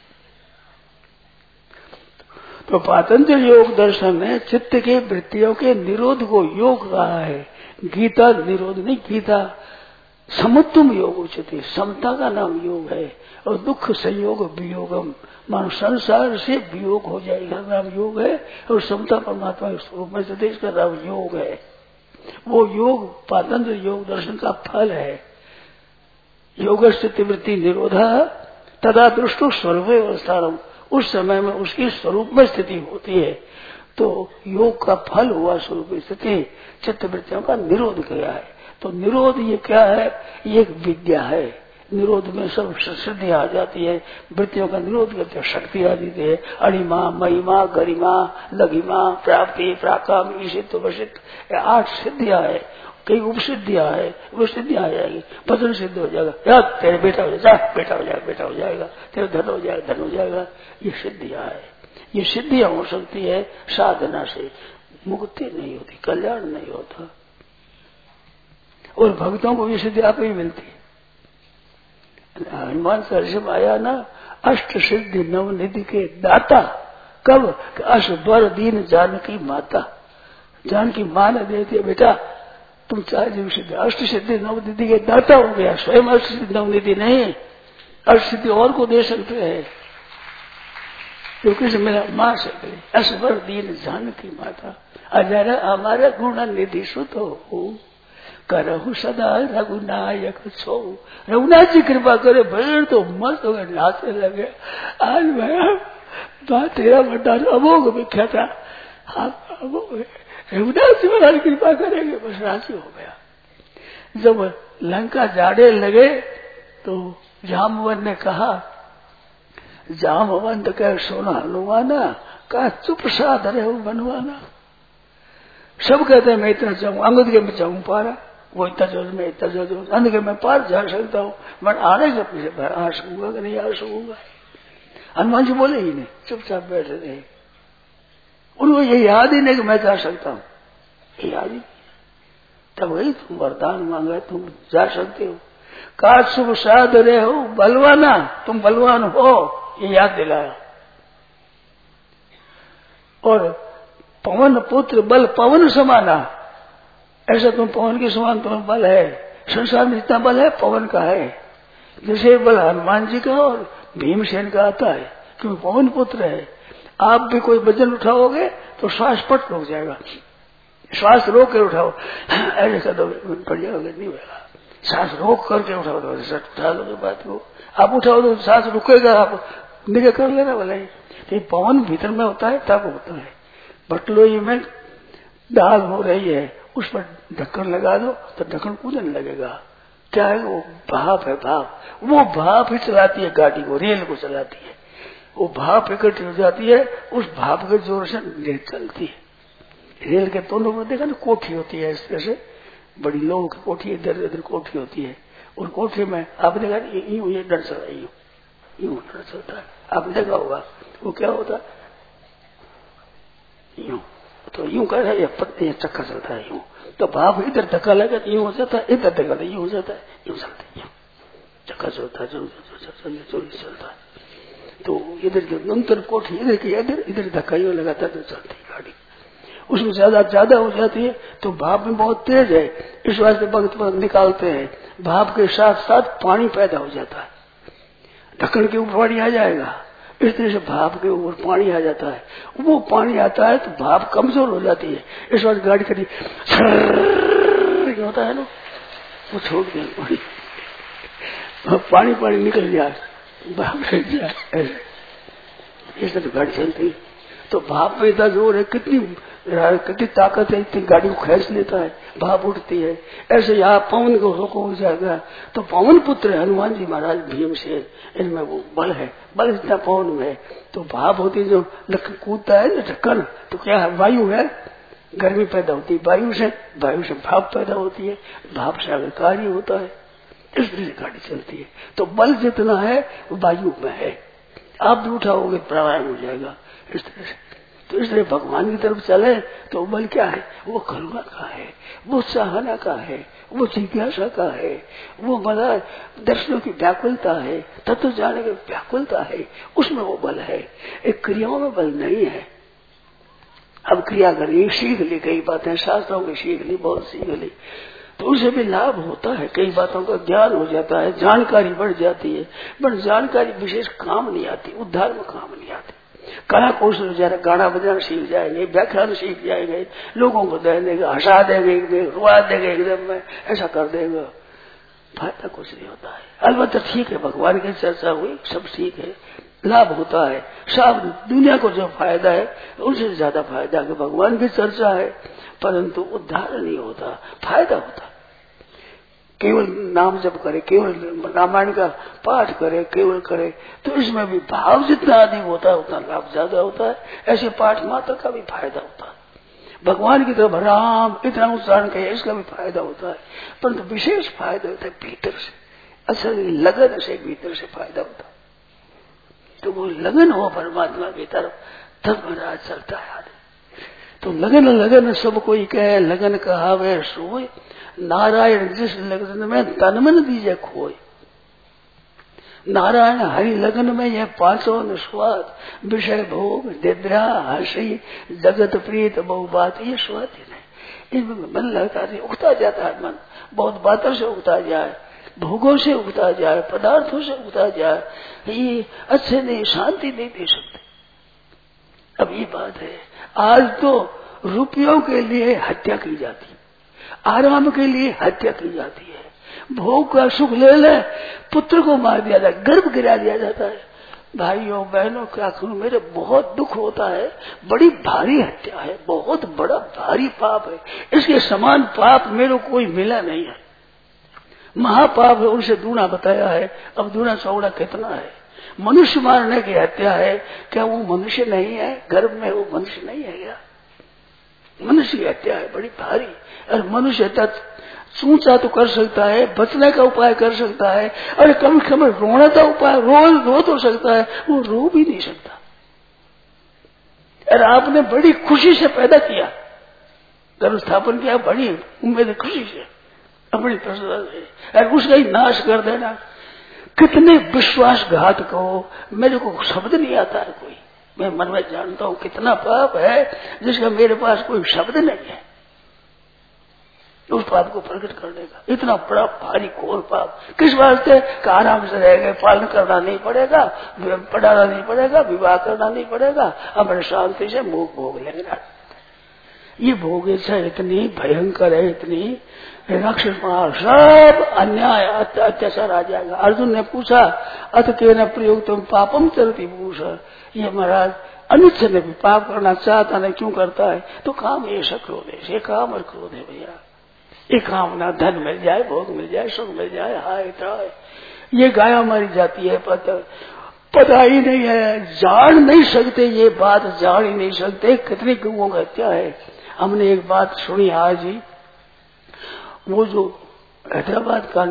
तो पातंजल योग दर्शन ने चित्त के वृत्तियों के निरोध को योग कहा है। गीता निरोध नहीं, गीता समत्वम योग उचित, समता का नाम योग है। और दुख संयोग वियोगम, मानो संसार से वियोग हो जाएगा नाम योग है, और समता परमात्मा के स्वरूप में सदैव का नाम योग है। वो योग पातंजल योग दर्शन का फल है। योग स्थिति वृत्ति निरोधा तदा दृष्टो स्वरूप अवस्थानम, उस समय में उसकी स्वरूप में स्थिति होती है। तो योग का फल हुआ स्वरूप स्थिति, चित्त वृत्तियों का निरोध किया है। तो निरोध ये क्या है? ये एक विद्या है। निरोध में सब सिद्धि आ जाती है। वृत्तियों का निरोध करते शक्ति आ जाती है। अणिमा, महिमा, गरिमा, लघिमा, प्राप्ति, प्राकाम, ईशित, वशित, 8 सिद्धियां है। कई उपसिद्धियां है, वो सिद्धियां आ जाएगी। भजन सिद्ध हो जाएगा, याद तेरे बेटा हो जाएगा, बेटा हो जाएगा, बेटा हो जाएगा, तेरे धन हो जाएगा, धन हो जाएगा। ये सिद्धियां है। ये सिद्धियां हो सकती है साधना से, मुक्ति नहीं होती, कल्याण नहीं होता। और भक्तों को ये सिद्धि आप ही मिलती है। हनुमान चालीसा में आया ना, अष्ट सिद्धि नवनिधि के दाता। कब? अष्ट दीन जानकी माता। जानकी मां ने देती है, बेटा तुम 4 जीव सिद्धि, अष्ट सिद्धि नवनिधि के दाता हो गया। स्वयं अष्ट सिद्धि नवनिधि नहीं, अष्ट सिद्धि और को दे सकते हैं, क्योंकि मेरा मां से असवर दीन जानकी माता। अजर हमारे गुण निधि सुत हो, करहु सदा रघुनायक छो। रघुनाथ जी कृपा करे, भीड़ तो मस्त हो गए, नाचने लगे। आज मैं तेरा भंडार अमोघ विख्यात था, रघुनाथ जी महाराज कृपा करेंगे, बस राजी हो गया। जब लंका जाड़े लगे तो जामवन ने कहा, जामवंत कह सोना हनुमाना, कहा चुप साध रहे हो बनवाना। सब कहते हैं मैं इतना चाहूँ, अंगद के मैं चाहूँ पारा, वो इतना जो मैं इतना जो अंध के मैं पार जा सकता हूँ, मैं आने के पीछे आ सकूंगा कि नहीं आ सकूंगा। हनुमान जी बोले ही नहीं, चुपचाप बैठे रहे। उनको ये याद ही नहीं कि मैं जा सकता हूँ, ये याद ही। तब वही तुम वरदान मांगा, तुम जा सकते हो। कहा शुभ साध रहे हो बलवाना, तुम बलवान हो, ये याद दिलाया। और पवन पुत्र बल पवन समाना, ऐसा तुम पवन के समान तुम्हें बल है। संसार में जितना बल है पवन का है। जैसे बल हनुमान जी का और भीमसेन का आता है, क्योंकि पवन पुत्र है। आप भी कोई वजन उठाओगे तो श्वास पट रुक जाएगा, श्वास रोक कर उठाओ, ऐसे कर दोगे पड़ जाओगे, नहीं होगा। सांस रोक करके उठाओ तो उठा लोगे बात को। आप उठाओ तो सांस रुकेगा, आप निगे कर लेना भले। तो पवन भीतर में होता है तब होता है। बटलोई में दाल हो रही है, उस पर ढक्कन लगा दो तो ढक्कन कूदने लगेगा। क्या है? वो भाप है, भाप। वो भाप ही चलाती है गाड़ी को, रेल को चलाती है। वो भाप इकट्ठी हो जाती है, उस भाप के जोर से रेल चलती है। रेल के दोनों में देखा ना कोठी होती है, इस तरह से बड़ी लोगों की कोठी, इधर इधर कोठी होती है। और कोठी में आपने देखा यूं ये डर चलता है, यूं डर चलता है। आपने देखा होगा वो क्या होता है, यूं तो यूं कर रहा है, पत्ते चक्कर चलता है यूं। तो भाप इधर धक्का लगा तो यूं हो जाता है, इधर धक्का लगा यूं हो जाता है, यूं चलता है, यूं चक्कर चलता है, चलता है। तो इधर अंतर कोठी इधर की इधर धक्का यूं लगाता तो चलती है गाड़ी। उसमें ज्यादा हो जाती है तो भाप में बहुत तेज है, इस वास्ते भक्त निकालते हैं। भाप के साथ साथ पानी पैदा हो जाता है, ढक्कन के ऊपर पानी आ जाएगा। इस तरह से भाप के ऊपर पानी आ जाता है। वो पानी आता है तो भाप कमजोर हो जाती है। इस वक्त गाड़ी करी होता है ना, वो छोड़ दिया पानी पानी निकल जाए, भाप रह जाए, इस तरह गाड़ी चलती है। तो भाप में इतना जोर है, कितनी ताकत है, इतनी गाड़ी को खींच लेता है, भाप उठती है। ऐसे यहाँ पवन को रोको हो जाएगा। तो पवन पुत्र है हनुमान जी महाराज भीमसेन, इनमें वो बल है, बल इतना पवन में है। तो भाप होती है जो कूदता है ना ढक्कन, तो क्या है? वायु है, गर्मी पैदा होती है वायु से भाप पैदा होती है, भाप से अगर कार्य होता है, इस तरह से गाड़ी चलती है। तो बल जितना है वो वायु में है, आप भी उठाओगे प्राणायाम हो जाएगा इस तरह से। तो इस तरह भगवान की तरफ चले तो बल क्या है, वो करुणा का है, वो चाहना का है, वो जिज्ञासा का है, वो मतलब दर्शनों की व्याकुलता है, तत्व जाने की व्याकुलता है, उसमें वो बल है। एक क्रियाओं में बल नहीं है। अब क्रिया करिए, सीख ली कई बातें, शास्त्रों की सीख ली, बहुत सीख ली, तो उसे भी लाभ होता है, कई बातों का ज्ञान हो जाता है, जानकारी बढ़ जाती है, पर जानकारी विशेष काम नहीं आती, उद्धार में काम नहीं आती। कला कौशल जरा गाना बजाना सीख जाएंगे, व्याख्यान सीख जाएंगे, लोगों को दे देंगे, हंसा देंगे, रुआ देंगे, एकदम में ऐसा कर देगा, फायदा कुछ नहीं होता है। अलबत्ता ठीक है, भगवान की चर्चा हुई, सब ठीक है, लाभ होता है, सब दुनिया को जो फायदा है उनसे ज्यादा फायदा कि भगवान की चर्चा है, परंतु उद्धार नहीं होता, फायदा होता। केवल नाम जप करे, केवल रामायण का पाठ करे, केवल करे, तो इसमें भी भाव जितना अधिक होता है उतना लाभ ज्यादा होता है। ऐसे पाठ मात्र का भी फायदा होता है, भगवान की तरफ राम इतना उच्चारण कहे इसका भी फायदा होता है, परंतु विशेष फायदा होता है भीतर से, असल लगन से भीतर से फायदा होता है। तो वो लगन हो परमात्मा की तरफ, तब महाराज चलता है आदमी। तो लगन लगन सब कोई कहे, लगन कहावे सोए, नारायण जिस लगन में तन मन दीजे खोए। नारायण हरि लगन में यह पांचों निस्वाद, विषय भोग निद्रा हंसी जगत प्रीत बहु बात, ये स्वाधीन है। इनमें मन लगता है, उगता जाता है मन, बहुत बातों से उगता जाए, भोगों से उगता जाए, पदार्थों से उगता जाए, ये अच्छे नहीं, शांति नहीं दे सकते। अब ये बात है, आज तो रुपयों के लिए हत्या की जाती है, आराम के लिए हत्या की जाती है, भोग का सुख ले ले, पुत्र को मार दिया जाता है, गर्भ गिरा दिया जाता है। भाइयों बहनों क्या कहूं, मेरे बहुत दुख होता है, बड़ी भारी हत्या है, बहुत बड़ा भारी पाप है, इसके समान पाप मेरे को कोई मिला नहीं है, महापाप है, उनसे दूना बताया है। अब दूना चौड़ा कितना है, मनुष्य मारने की हत्या है, क्या वो मनुष्य नहीं है, गर्भ में वो मनुष्य नहीं है क्या? मनुष्य की हत्या है बड़ी भारी, और मनुष्य हत्या ऊंचा तो कर सकता है, बचने का उपाय कर सकता है, और कम से कम रोने का उपाय, रो तो सकता है, वो रो भी नहीं सकता। और आपने बड़ी खुशी से पैदा किया, गर्भ स्थापन किया, बड़ी उम्मीद खुशी से, अपनी प्रसन्नता से, और उसका ही नाश कर देना, कितने विश्वासघात को, मेरे को शब्द नहीं आता है कोई, मैं मन में जानता हूं कितना पाप है जिसका मेरे पास कोई शब्द नहीं है उस पाप को प्रकट करने का। इतना बड़ा भारी घोर पाप किस वास्ते का आराम से रहेगा, पालन करना नहीं पड़ेगा, पढ़ाना नहीं पड़ेगा, विवाह करना नहीं पड़ेगा, अपने शांति से मुख भोग लेना। ये भोग इच्छा इतनी भयंकर है, इतनी राक्षस सब अन्याय अत्याचार आ जाएगा। अर्जुन ने पूछा अत के न प्रयोग तुम पापम चलती भूष, ये महाराज अनुच्छेद ने भी पाप करना चाहता नहीं, क्यों करता है? तो काम ये क्रोध है, ये काम और क्रोध है भैया। ये कामना धन मिल जाए, भोग मिल जाए, सुख मिल जाए, हाय त्राय, ये गाया मारी जाती है, पता ही नहीं है, जान नहीं सकते, ये बात जान ही नहीं सकते कितनी गौओं की हत्या है। हमने एक बात सुनी आज ही, वो जो हैदराबाद का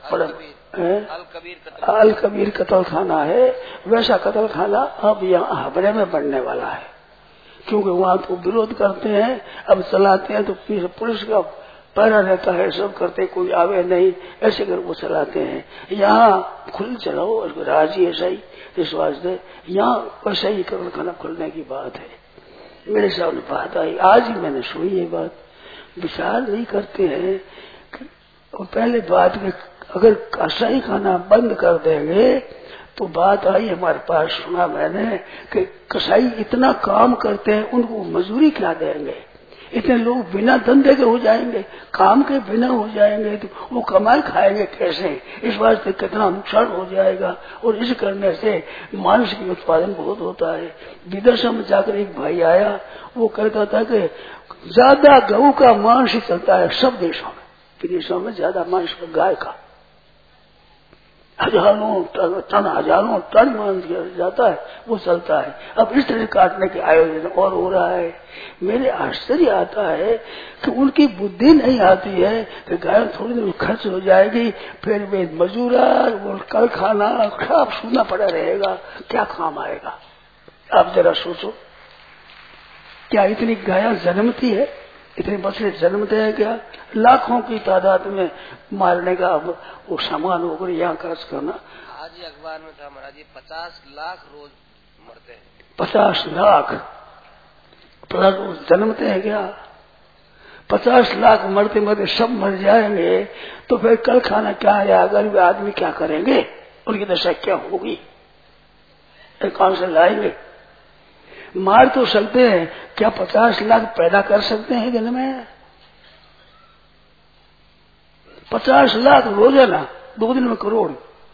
अल कबीर कतल खाना है, वैसा कतल खाना अब यहाँ हबरे में बनने वाला है, क्योंकि वहाँ तो विरोध करते हैं, अब चलाते हैं तो पुलिस का पहरा रहता है, सब करते, कोई आवे नहीं, ऐसे कर वो चलाते हैं। यहाँ खुल चलाओ, राजी ऐसा ही, इस वास्ते यहाँ वैसा ही कतल खाना खुलने की बात है। मेरे सामने बात आई, आज ही मैंने सुनी ये बात, विचार नहीं करते हैं। और पहले बात में अगर कसाई खाना बंद कर देंगे तो बात आई हमारे पास, सुना मैंने कि कसाई इतना काम करते हैं, उनको मजदूरी क्या देंगे, इतने लोग बिना धंधे के हो जाएंगे, काम के बिना हो जाएंगे, तो वो कमाई खाएंगे कैसे? इस वास्ते कितना नुकसान हो जाएगा। और इस करने से मानसिक उत्पादन बहुत होता है। विदेशों में जाकर एक भाई आया, वो कहता था कि ज्यादा गऊ का मांस ही चलता है सब देशों में, विदेशों में ज्यादा मांस गाय का, हजारों टन मांस जाता है, वो चलता है। अब इस तरह काटने के आयोजन और हो रहा है। मेरे आश्चर्य आता है कि उनकी बुद्धि नहीं आती है कि गाय थोड़ी देर खर्च हो जाएगी, फिर वे मजूरा, वो कल खाना सब सुनना पड़ा रहेगा, क्या काम आएगा? आप जरा सोचो, क्या इतनी गाय जन्मती है, इतने बछड़े जन्मते हैं क्या? लाखों की तादाद में मारने का वो सामान होकर यहाँ खर्च करना। आज ही अखबार में था महाराज जी, 50 लाख रोज मरते हैं। 50 लाख रोज जन्मते हैं क्या? 50 लाख मरते मरते सब मर जाएंगे तो फिर कल खाना क्या है? अगर वे आदमी क्या करेंगे? उनकी दशा क्या होगी? कौन से लाएंगे? मार तो सकते हैं, क्या 50 लाख पैदा कर सकते हैं दिन में? 50 लाख रोजाना, 2 दिन में करोड़,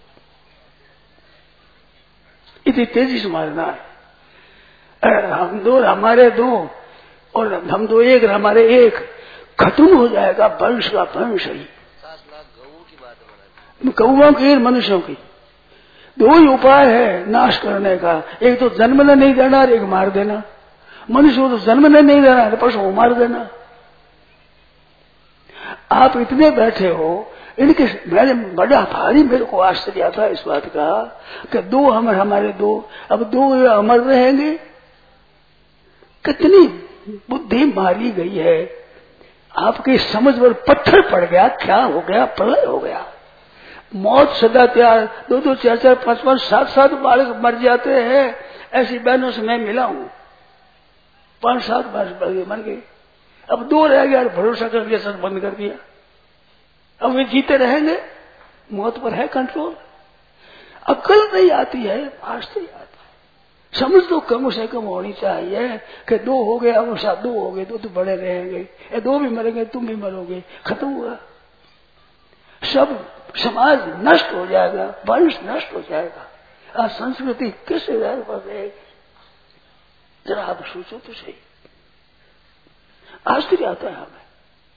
इतनी तेजी से मारना है। हम दो हमारे दो और हम दो एक हमारे एक, खत्म हो जाएगा वंश का वंश ही। 50 लाख गऊ की बात है, गौओं की, मनुष्यों की। 2 ही उपाय है नाश करने का, एक तो जन्मने नहीं देना और एक मार देना। मनुष्य को तो जन्मने नहीं देना, पशु को मार देना। आप इतने बैठे हो, इनके मेरे बड़ा भारी मेरे को आश्चर्य आता है इस बात का कि 2 हमारे 2, अब 2 अमर रहेंगे। कितनी बुद्धि मारी गई है, आपकी समझ पर पत्थर पड़ गया, क्या हो गया? प्रलय हो गया। मौत सदा तैयार, 2-2, 4-4, 5-5, 7-7 बालक मर जाते हैं। ऐसी बहनों से मैं मिला हूं, 5-7 बार मर गए। अब 2 रह गया, भरोसा कर दिया, सब बंद कर दिया। अब वे जीते रहेंगे, मौत पर है कंट्रोल। अक्ल नहीं आती है, आश्चर्य आता है। समझ तो कम से कम होनी चाहिए कि 2 हो गए, अब 2 हो गए, 2 तो बड़े रहेंगे, 2 भी मरेंगे, तुम भी मरोगे, खत्म हुआ। सब समाज नष्ट हो जाएगा, वंश नष्ट हो जाएगा। आज संस्कृति किस आधार पर रहेगी? जरा आप सोचो तो सही। आश्चर्य आता है हमें।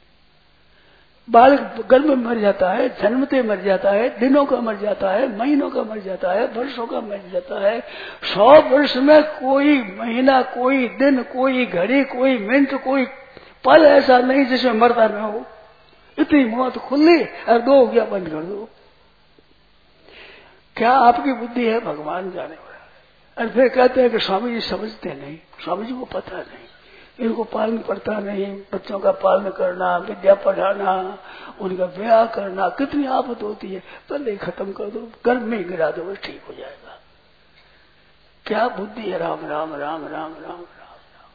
बालक गर्भ में मर जाता है, जन्मते मर जाता है, दिनों का मर जाता है, महीनों का मर जाता है, वर्षों का मर जाता है। 100 वर्ष में कोई महीना, कोई दिन, कोई घड़ी, कोई मिनट, कोई पल ऐसा नहीं जिसमें मरता न हो। इतनी मौत खुली और 2 हो गया, बंद कर दो। क्या आपकी बुद्धि है? भगवान जाने वाला। और फिर कहते हैं कि स्वामी जी समझते नहीं, स्वामी जी को पता नहीं, इनको पालन पड़ता नहीं। बच्चों का पालन करना, विद्या पढ़ाना, उनका ब्याह करना, कितनी आफत होती है। पहले खत्म कर दो, गर्भ में गिरा दो, बस ठीक हो जाएगा। क्या बुद्धि है? राम राम राम राम राम राम राम।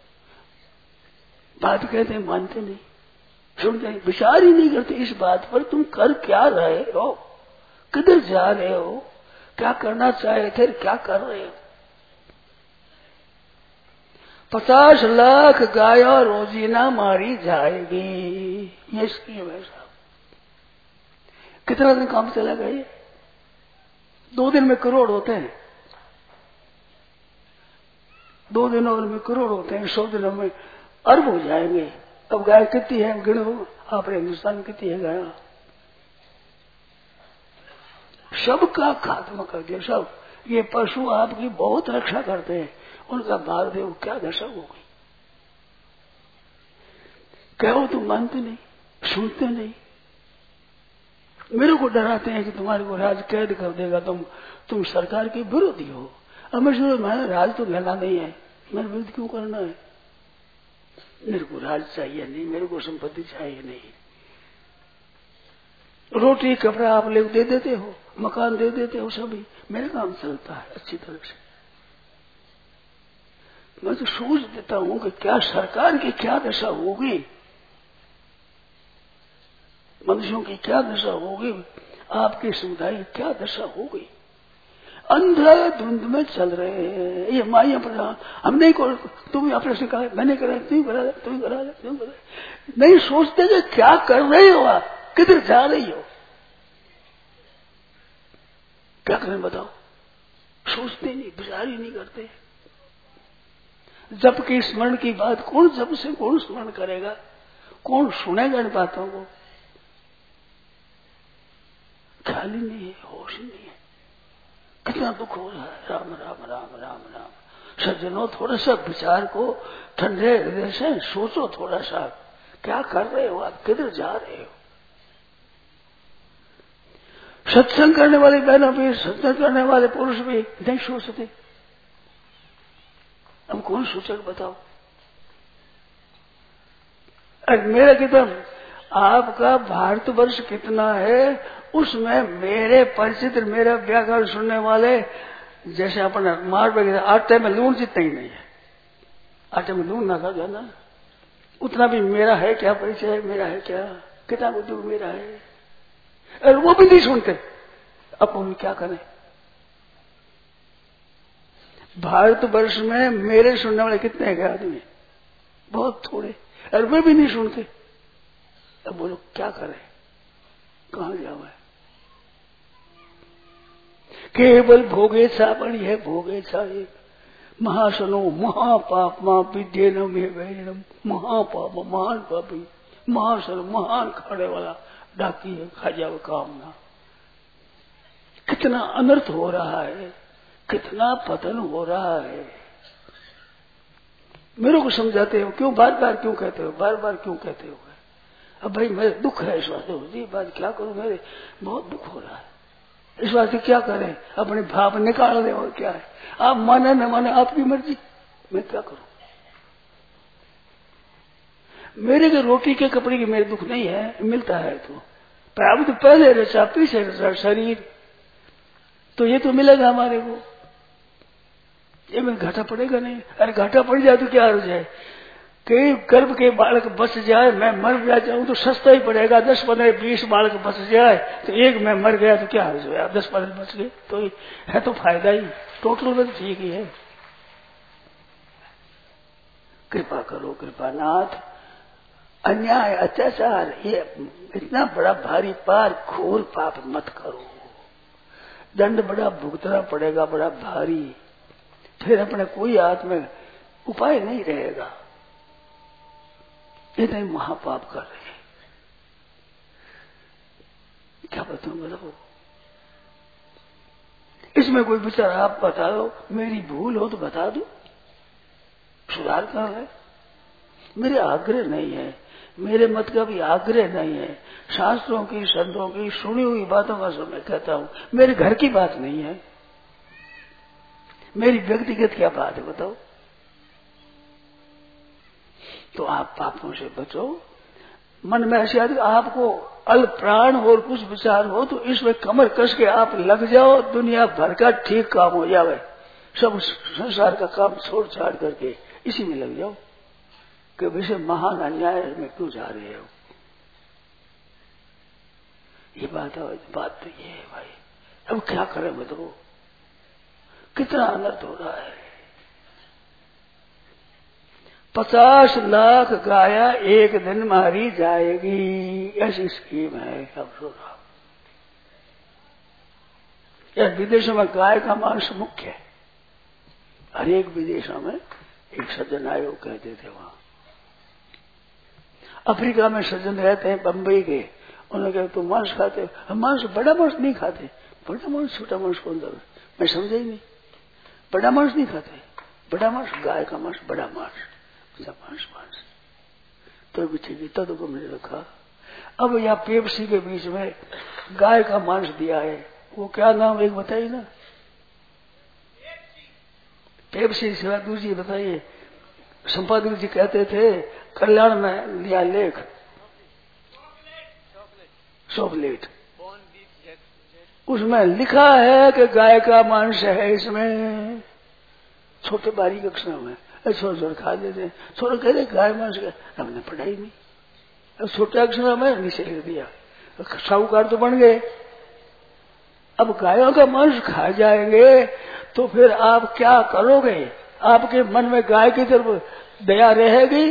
बात कहते हैं, मानते नहीं, सुनते नहीं, विचार ही नहीं करते इस बात पर। तुम कर क्या रहे हो? किधर जा रहे हो? क्या करना चाहे थे, क्या कर रहे हो? 50 लाख गाय रोजीना मारी जाएगी, ये स्कीम है साहब। कितना दिन काम चलेगा ये? 2 दिन में करोड़ होते हैं, 2 दिनों में करोड़ होते हैं, 100 दिनों में अरब हो जाएंगे। अब गाय कितनी है गिनो, आपने हिंदुस्तान में कितनी है गाय? सबका खात्मा कर दिया सब। ये पशु आपकी बहुत रक्षा करते हैं, उनका मार दे, क्या दशा होगी? कहो तो मानते नहीं, सुनते नहीं। मेरे को डराते हैं कि तुम्हारे को राज कैद कर देगा, तुम सरकार के विरोधी हो। अब मैं राज तो लेना नहीं है, मेरे विरोध क्यों करना है? मेरे को राज चाहिए नहीं, मेरे को संपत्ति चाहिए नहीं। रोटी कपड़ा आप लोग दे देते हो, मकान दे देते हो, सभी मेरे काम चलता है अच्छी तरह से। मैं तो सोच देता हूं कि क्या सरकार की क्या दशा होगी, मनुष्यों की क्या दशा होगी, आपके समुदाय की क्या दशा होगी। अंधाधुंध में चल रहे हैं ये माइया प्रधान। हम नहीं कर, तुम ऑपरेशन करा, मैंने करा, तुम करा, तुम करा, तुम करा। नहीं सोचते कि क्या कर रहे हो आप, किधर जा रही हो, क्या करें बताओ? सोचते नहीं, विचार ही नहीं करते। जप की स्मरण की बात कौन जप से कौन स्मरण करेगा, कौन सुनेगा इन बातों को? क्या ख्याल ही नहीं है, होश ही नहीं है। कितना दुख हो रहा है। राम राम राम राम राम। सज्जनों, थोड़ा सा विचार को ठंडे हृदय से सोचो। थोड़ा सा क्या कर रहे हो आप, किधर जा रहे हो? सत्संग करने वाले बहनों भी, सत्संग करने वाले पुरुष भी नहीं सोचते। अब कौन सोचेगा बताओ? मेरा कितना, आपका भारतवर्ष कितना है, उसमें मेरे परिचित, मेरा व्याकरण सुनने वाले, जैसे अपन मार पे आटे में लून जितना ही नहीं है। आटे में लून ना खा जाना, उतना भी मेरा है क्या परिचय, मेरा है क्या, कितना उद्योग मेरा है, और वो भी नहीं सुनते। अब हम क्या करें? भारतवर्ष में मेरे सुनने वाले कितने हैं आदमी? बहुत थोड़े, और वे भी नहीं सुनते। अब बोलो क्या करें, कहां जावे? केवल भोगेच्छा पड़ी है, भोगेच्छा एक। महासनो महापापमा विद्येनम वैरिणम। महापाप, महान पापी, महासन, महान खाने वाला डाकी है, खा जाओ कामना। कितना अनर्थ हो रहा है, कितना पतन हो रहा है। मेरे को समझाते हो, क्यों बार बार क्यों कहते हो, बार बार क्यों कहते हो? अब भाई मेरे दुख है इस बात से, बात क्या करूं, मेरे बहुत दुख हो रहा है इस बात से। क्या करें? अपने भाव निकाल दे, और क्या है? आप माने न माने आपकी मर्जी, मैं क्या करूं? मेरे के रोटी के कपड़े की मेरे दुख नहीं है, मिलता है तो। पर अब तो पहले रचा पीछे रचा शरीर, तो ये तो मिलेगा हमारे को, ये में घाटा पड़ेगा नहीं। अरे घाटा पड़ जाए तो क्या हो जाए? कई गर्भ के बालक बच जाए, मैं मर जाऊं तो सस्ता ही पड़ेगा। 10, 15, 20 बालक बच जाए तो एक मैं मर गया तो क्या हो जाए? 10, 15 बच गए तो है तो फायदा ही, टोटल में तो ठीक ही है। कृपा करो कृपानाथ, अन्याय अत्याचार ये इतना बड़ा भारी पार घोर पाप मत करो। दंड बड़ा भुगतना पड़ेगा, बड़ा भारी। फिर अपने कोई हाथ में उपाय नहीं रहेगा। ये नहीं महापाप कर रहे हैं, क्या बताऊं बताओ? इसमें कोई विचार आप बता दो, मेरी भूल हो तो बता दो, सुधार कर है। मेरे आग्रह नहीं है, मेरे मत का भी आग्रह नहीं है। शास्त्रों की, संतों की सुनी हुई बातों का सब मैं कहता हूं, मेरे घर की बात नहीं है, मेरी व्यक्तिगत क्या बात है बताओ? तो आप पापों से बचो। मन में ऐसे आदि आपको अल्प प्राण और कुछ विचार हो तो इसमें कमर कस के आप लग जाओ, दुनिया भर का ठीक काम हो जावे। सब संसार का काम छोड़ छाड़ करके इसी में लग जाओ कि वैसे महान अन्याय में क्यों जा रहे हो? ये बात तो ये है भाई। अब क्या करें बताओ? कितना अनर्थ हो रहा है। 50 लाख गाया एक दिन मारी जाएगी, ऐसी स्कीम है। अब सुना, यार विदेशों में गाय का मांस मुख्य है। हर एक विदेशों में एक सज्जन आए, वो कहते थे वहां अफ्रीका में सज्जन रहते हैं, बंबई के। उन्होंने कहा तुम मांस खाते हो? हम मांस, बड़ा मांस नहीं खाते। बड़ा मांस छोटा मांस कौन सा? मैं समझा ही नहीं। बड़ा मांस नहीं खाते, बड़ा मांस गाय का मांस, बड़ा मांस, मांस तो भी ठीक है, तब तो मैंने रखा। अब यहाँ पेप्सी के बीच में गाय का मांस दिया है, वो क्या नाम एक बताइए ना? पेप्सी सिवा दूसरी बताइए। संपादक जी कहते थे, कल्याण में लिया लेख, चॉकलेट, उसमें लिखा है कि गाय का मांस है इसमें, छोटे बारीक अक्षरों में। छोटे छोटे खा लेते, छोटे कह रहे गाय मांस का, हमने पढ़ा ही नहीं। अब छोटे अक्षरों में नीचे लिख दिया, साहूकार तो बन गए। अब गायों का मांस खा जाएंगे तो फिर आप क्या करोगे? आपके मन में गाय की तरफ दया रहेगी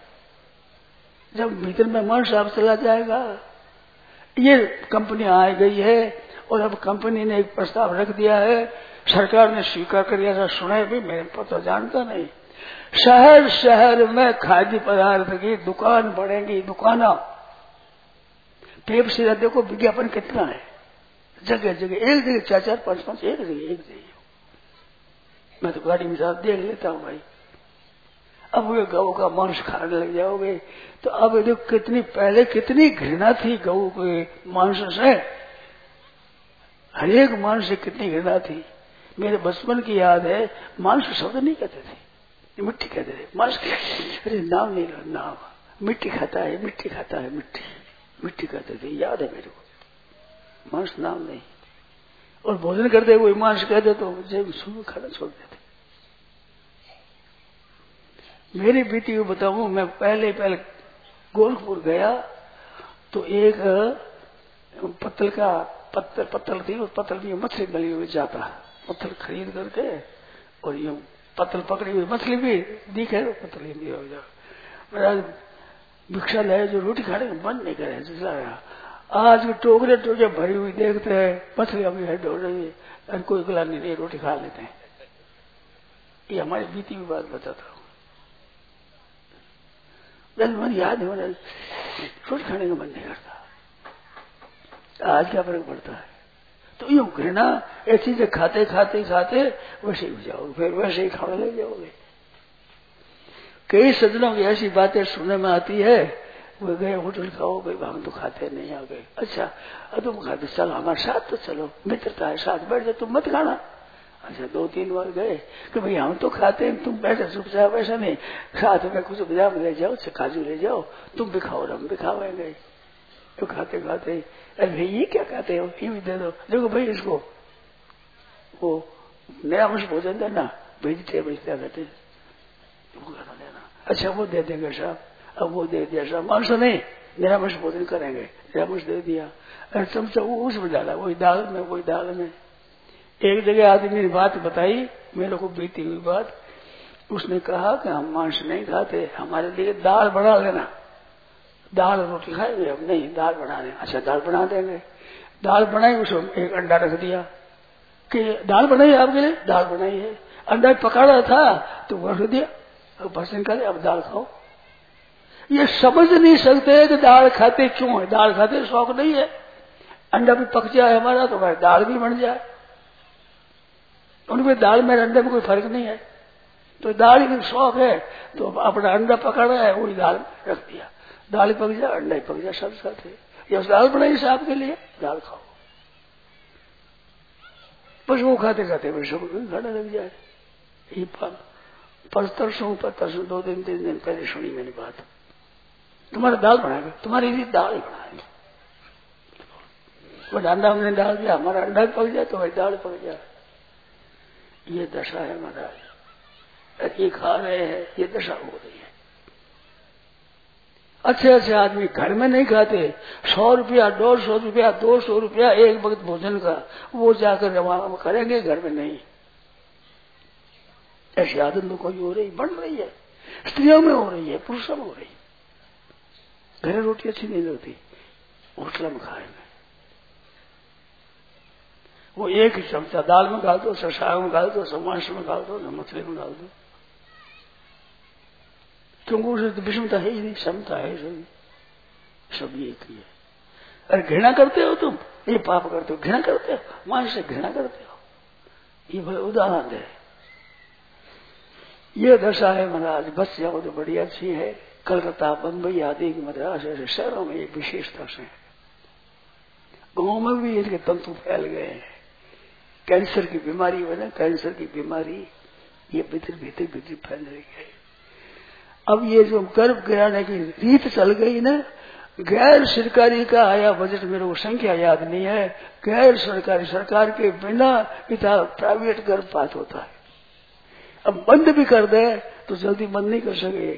जब भीतर में मांस आप चला जाएगा? ये कंपनी आ गई है और अब कंपनी ने एक प्रस्ताव रख दिया है, सरकार ने स्वीकार कर लिया। ऐसा सुना भी, मेरे को तो जानता नहीं। शहर शहर में खाद्य पदार्थ की दुकान बढ़ेगी, दुकाना। पेप्सी का देखो विज्ञापन कितना है, जगह जगह एक जगह 4-4 5-5 एक जगह। मैं तो गाड़ी में साथ देख लेता हूँ भाई। अब वे गऊ का मांस खाने लग जाओगे तो अब देखो कितनी पहले कितनी घृणा थी गऊ के मांस से, हरेक मांस से कितनी घृणा थी। मेरे बचपन की याद है, मांस शब्द नहीं कहते थे, मिट्टी कहते थे। मांस अरे नाम नहीं लो, नाम मिट्टी खाता है, मिट्टी खाता है, मिट्टी मिट्टी कहते थे, याद है मेरे को। मांस नाम नहीं। और भोजन करते हुए मांस कहते तो जब सुनो खाना छोड़ देते। मेरी बीती हुई बताऊं, मैं पहले गोरखपुर गया तो एक पत्तल का पत्तल थी, उस पत्तल में मछली बनी हुई जाता, पत्थर खरीद करके और यूं पत्तल पकड़ी हुई मछली भी दिखे, पत्थर भी हो जाए। भिक्षा लाए जो रोटी खाने का मन नहीं करे, जैसा आज टोकरे टोकरे भरी हुई देखते हैं, मछली अभी है दौड़ रही है और कोई गिलानी नहीं, रोटी खा लेते हैं। ये हमारी बीती हुई बात बताता हूँ। मन याद है, मैंने रोटी खाने का मन नहीं करता। आज क्या फर्क पड़ता है। तो यूं घृणा ऐसी चीजें खाते खाते खाते वैसे ही हो जाओगे, फिर वैसे ही खाने लग जाओगे। कई सज्जनों की ऐसी बातें सुनने में आती है, वो गए होटल खाओ, भाई हम तो खाते नहीं आ गए। अच्छा तुम खाते, चलो हमारे साथ तो चलो, मित्रता है, साथ बैठ जाओ, तुम मत खाना। अच्छा 2-3 बार गए कि भाई हम तो खाते हैं, तुम बैठे चुपचाप, ऐसा नहीं, साथ में कुछ बादाम ले जाओ, काजू ले जाओ, तुम भी खाओ, हम भी खावेंगे। तो खाते खाते अरे भाई ये क्या खाते हो, ये भी दे दो। देखो भाई इसको वो निरामिष भोजन देना, वेजिटेबल्स क्या कहते हैं, वो खाना देना। अच्छा वो दे देंगे साहब, अब वो दे दिया साहब, मांस नहीं, निरामिष भोजन करेंगे, निरामिष दे दिया। अरे चमचा वो उसमें डाला, वही दाल में। एक जगह आदमी ने बात बताई, मेरे को बीती हुई बात, उसने कहा कि हम मांस नहीं खाते, हमारे लिए दाल बना लेना। दाल रोटी खाएंगे हम, नहीं दाल बना दें। अच्छा दाल बना देंगे। दाल बनाई, उसमें एक अंडा रख दिया कि दाल बनाई आपके लिए, दाल बनाई है। अंडा पकाड़ा था तो वो रख दिया, अब बस निकाले, अब दाल खाओ। ये समझ नहीं सकते कि दाल खाते क्यों है। दाल खाते शौक नहीं है, अंडा भी पक जाए हमारा तो दाल भी बन जाए। उनमें दाल में अंडे में कोई फर्क नहीं है। तो दाल ही शौक है, तो अपना अंडा पकाड़ा है, वही दाल रख दिया, दाल पक जाए, अंडा पक जाए, सब साथ है। या दाल बनाई साहब के लिए, दाल खाओ। बस वो खाते खाते बस सब खाने लग जाए। ये परसों 2-3 दिन पहले सुनी मैंने बात, तुम्हारा दाल बनाएगा, तुम्हारी भी दाल ही बनाएंगे। वो अंडा हमने डाल दिया, हमारा अंडा पक जाए तो वही दाल पक जाए। ये दशा है महाराज, ये खा रहे हैं, ये दशा हो रही है। अच्छे आदमी घर में नहीं खाते, 100 रुपया 150 रुपया 200 रुपया एक वक्त भोजन का, वो जाकर रवाना करेंगे, घर में नहीं। ऐसी आदत लोगों की हो रही, बढ़ रही है, स्त्रियों में हो रही है, पुरुषों में हो रही है। घर रोटी अच्छी नहीं लगती, होटल में खाएंगे। वो एक ही चमचा दाल में डाल दो, साग में डाल दो, मांस में डाल दो, मछली में डाल दो, क्योंकि उसे तो विषमता है ही नहीं, समता है सब एक ही है। अरे घृणा करते हो तुम, ये पाप करते हो, घृणा करते हो, मांस से घृणा करते हो, ये बड़े उदाहरण है। ये दशा है महाराज, बच जाओ तो बड़ी अच्छी है। कलकत्ता, बम्बई आदि मद्रास ऐसे शहरों में एक विशेषता से, गाँव में भी इनके तंतु फैल गए हैं। कैंसर की बीमारी बने, कैंसर की बीमारी ये भीतर फैल रही है। अब ये जो गर्भ गिराने की रीत चल गई ना, गैर सरकारी का आया बजट, मेरे को संख्या याद नहीं है, गैर सरकारी, सरकार के बिना इतना प्राइवेट गर्भपात होता है। अब बंद भी कर दे तो जल्दी बंद नहीं कर सके।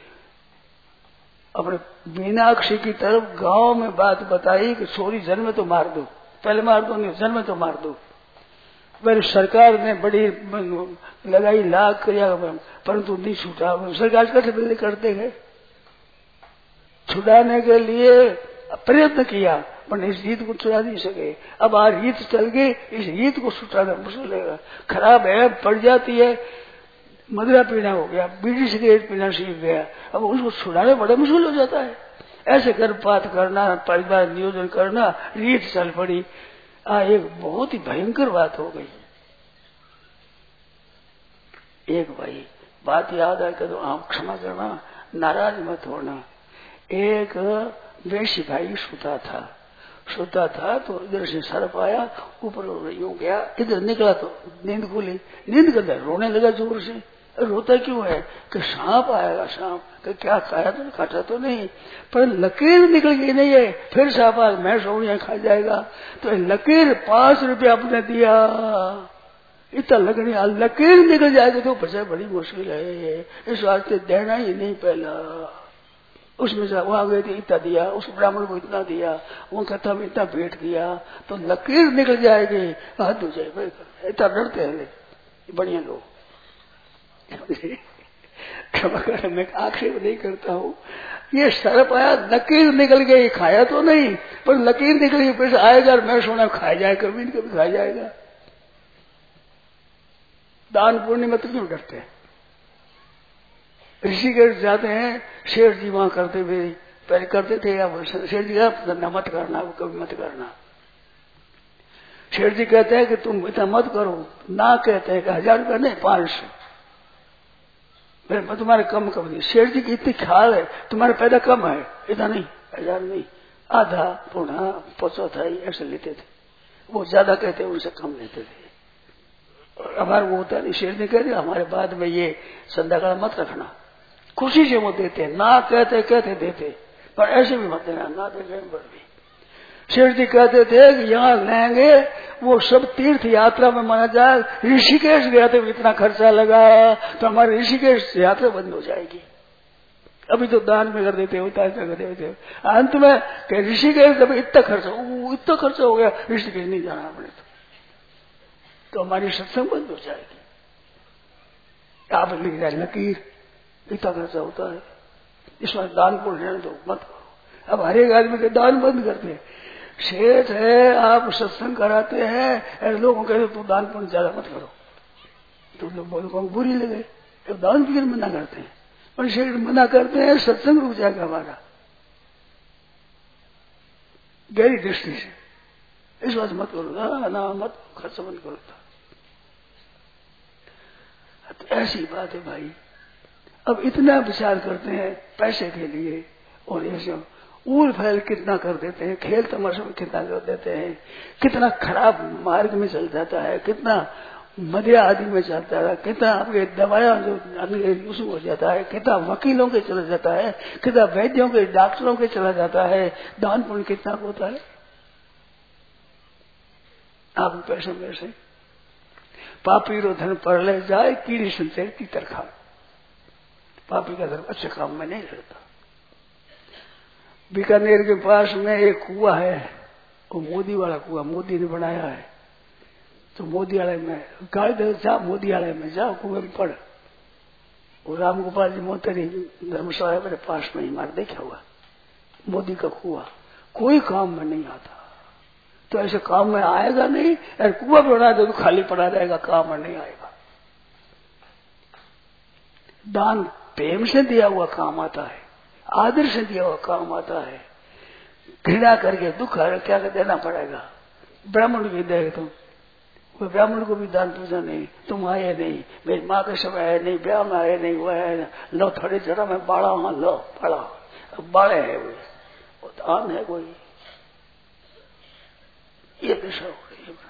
अपने मीनाक्षी की तरफ गांव में बात बताई कि छोरी जन्म तो मार दो, पहले मार दो नहीं, जन्म तो मार दो। मेरी सरकार ने बड़ी लगाई, लाख किया, परंतु नहीं छूटा। सरकार कैसे बदले करते हैं, छुड़ाने के लिए प्रयत्न किया पर इस रीत को छुड़ा नहीं सके। अब आ रीत चल गई, इस रीत को छुटाना मुश्किल है, खराब है, पड़ जाती है। मदिरा पीना हो गया, बीड़ी सिगरेट पीना सीख गया, अब उसको छुड़ाना बड़ा मुश्किल हो जाता है। ऐसे गर्भपात करना, परिवार नियोजन करना, रीत चल पड़ी। एक बहुत ही भयंकर बात हो गई। एक भाई बात याद आए तो आप क्षमा करना, नाराज मत होना। एक वैश्य भाई सोता था तो इधर से सर्प आया, ऊपर यूं गया, इधर निकला तो नींद खुली, नींद के अंदर रोने लगा जोर से। रोता क्यों है कि सांप आएगा, सांप कि क्या खाया तो काटा तो नहीं, पर लकीर निकल गई नहीं है, फिर सांप आएगा, मैं सोनिया खा जाएगा। तो लकीर 5 रुपया आपने दिया, इतना लगनी, लकीर निकल जाएगी तो बचा बड़ी मुश्किल है, इस वास्ते देना ही नहीं पहला। उसमें से वहां गए थे इतना दिया, उस ब्राह्मण को इतना दिया, वो कथा में इतना भेंट दिया, तो लकीर निकल जाएगी, हद हो जाए। इतना डरते हैं बढ़िया लोग। क्षमा कर, मैं आक्षेप नहीं करता हूँ। ये सर्प आया, लकीर निकल गई, खाया तो नहीं पर लकीर निकल गई, फिर आएगा मैं सोना खाया जाए, कभी नहीं कभी खाया जाएगा। दान पुण्य मत क्यों डरते हैं? ऋषिकेश जाते हैं, शेर जी वहां करते हुए पहले करते थे, अब शेर जी का मत करना, कभी मत करना। शेर जी कहते हैं कि तुम इतना मत करो, ना कहते हैं कि 1000 रुपया नहीं 500, मैं तुम्हारे कम कर दी। शेर जी की इतनी ख्याल है, तुम्हारे पैदा कम है, इतना नहीं 1000 नहीं, आधा पौना 75 ऐसे लेते थे, वो ज्यादा कहते उनसे कम लेते थे। और हमारे वो होता नहीं, शेर जी कहते हमारे बाद में ये संध्याकाल मत रखना, खुशी से वो देते, ना कहते देते, पर ऐसे भी मत देना, ना देने पर भी। शेर जी कहते थे कि यहाँ लेंगे वो सब तीर्थ यात्रा में माना जाए, ऋषिकेश गया तो इतना खर्चा लगाया तो हमारी ऋषिकेश यात्रा बंद हो जाएगी। अभी तो दान में कर देते होता है, कर देते अंत में ऋषिकेश जब इतना खर्चा हो गया, ऋषिकेश नहीं जाना अपने तो हमारी सत्संग बंद हो जाएगी। आप लिख जाए लकीर, इतना खर्चा होता है, इसमें दान पुण्य तो मत करो। अब हर एक आदमी के दान बंद करते हैं। शेठ है, आप सत्संग कराते हैं, लोगों कहते तू दान पुण्य ज्यादा मत करो, तो लोग बोलो बुरी लगे, तो दान पुण्य मना करते हैं, और शेठ मना करते हैं, सत्संग रुक जाएगा हमारा गहरी दृष्टि से। इस बात मत करो, ना मत खर्च मत करो। तो ऐसी बात है भाई। अब इतना विचार करते हैं पैसे के लिए, और ऐसे उल फैल कितना कर देते हैं, खेल तमाशा में कितना कर देते हैं, कितना खराब मार्ग में चल जाता है, कितना मदिरा आदि में चलता है, कितना आपके दवाया जो उसमें हो जाता है, कितना वकीलों के चला जाता है, कितना वैद्यों के डॉक्टरों के चला जाता है, दान पुण्य कितना होता है। आप पैसे में से पापी रो धन पर ले जाए, कीड़ी संचय की तरखा। पापी का धर्म अच्छे काम में नहीं लगता। बीकानेर के पास में एक कुआ है, वो मोदी वाला कुआ, मोदी ने बनाया है। तो मोदी वाले में गाड़ी दे जा, मोदी वाले में जाओ, कुएं में पड़। वो राम गोपाल जी मोतरी धर्मशाला मेरे पास में ही मार देखा हुआ, मोदी का कुआ कोई काम में नहीं आता। तो ऐसे काम में आएगा नहीं, अरे कुआ बना दे तो खाली पड़ा रहेगा, काम में नहीं आएगा। दान प्रेम से दिया हुआ काम आता है, आदर से दिया हुआ काम आता है। घृणा करके दुख क्या देना पड़ेगा। ब्राह्मण भी देगा तुम, कोई ब्राह्मण को भी दान पूजा नहीं, तुम आए नहीं, मेरी माँ के समय आए नहीं, ब्याह में आए नहीं, वो है लो थोड़ी जरा में बाड़ा, हाँ लो पड़ा, बाड़े है वो दान है कोई, ये दिशा हो रही है।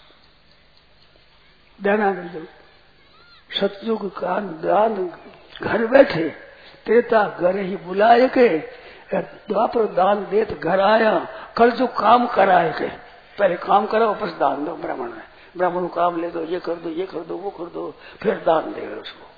देना नहीं, सतयुग का दान घर बैठे, त्रेता घर ही बुलाए के, द्वापर दान दे तो घर आया, कल जो काम कराए के, पहले काम कराओ बस दान दो। ब्राह्मण को काम ले दो, ये कर दो, ये कर दो, वो कर दो, फिर दान देगा उसको।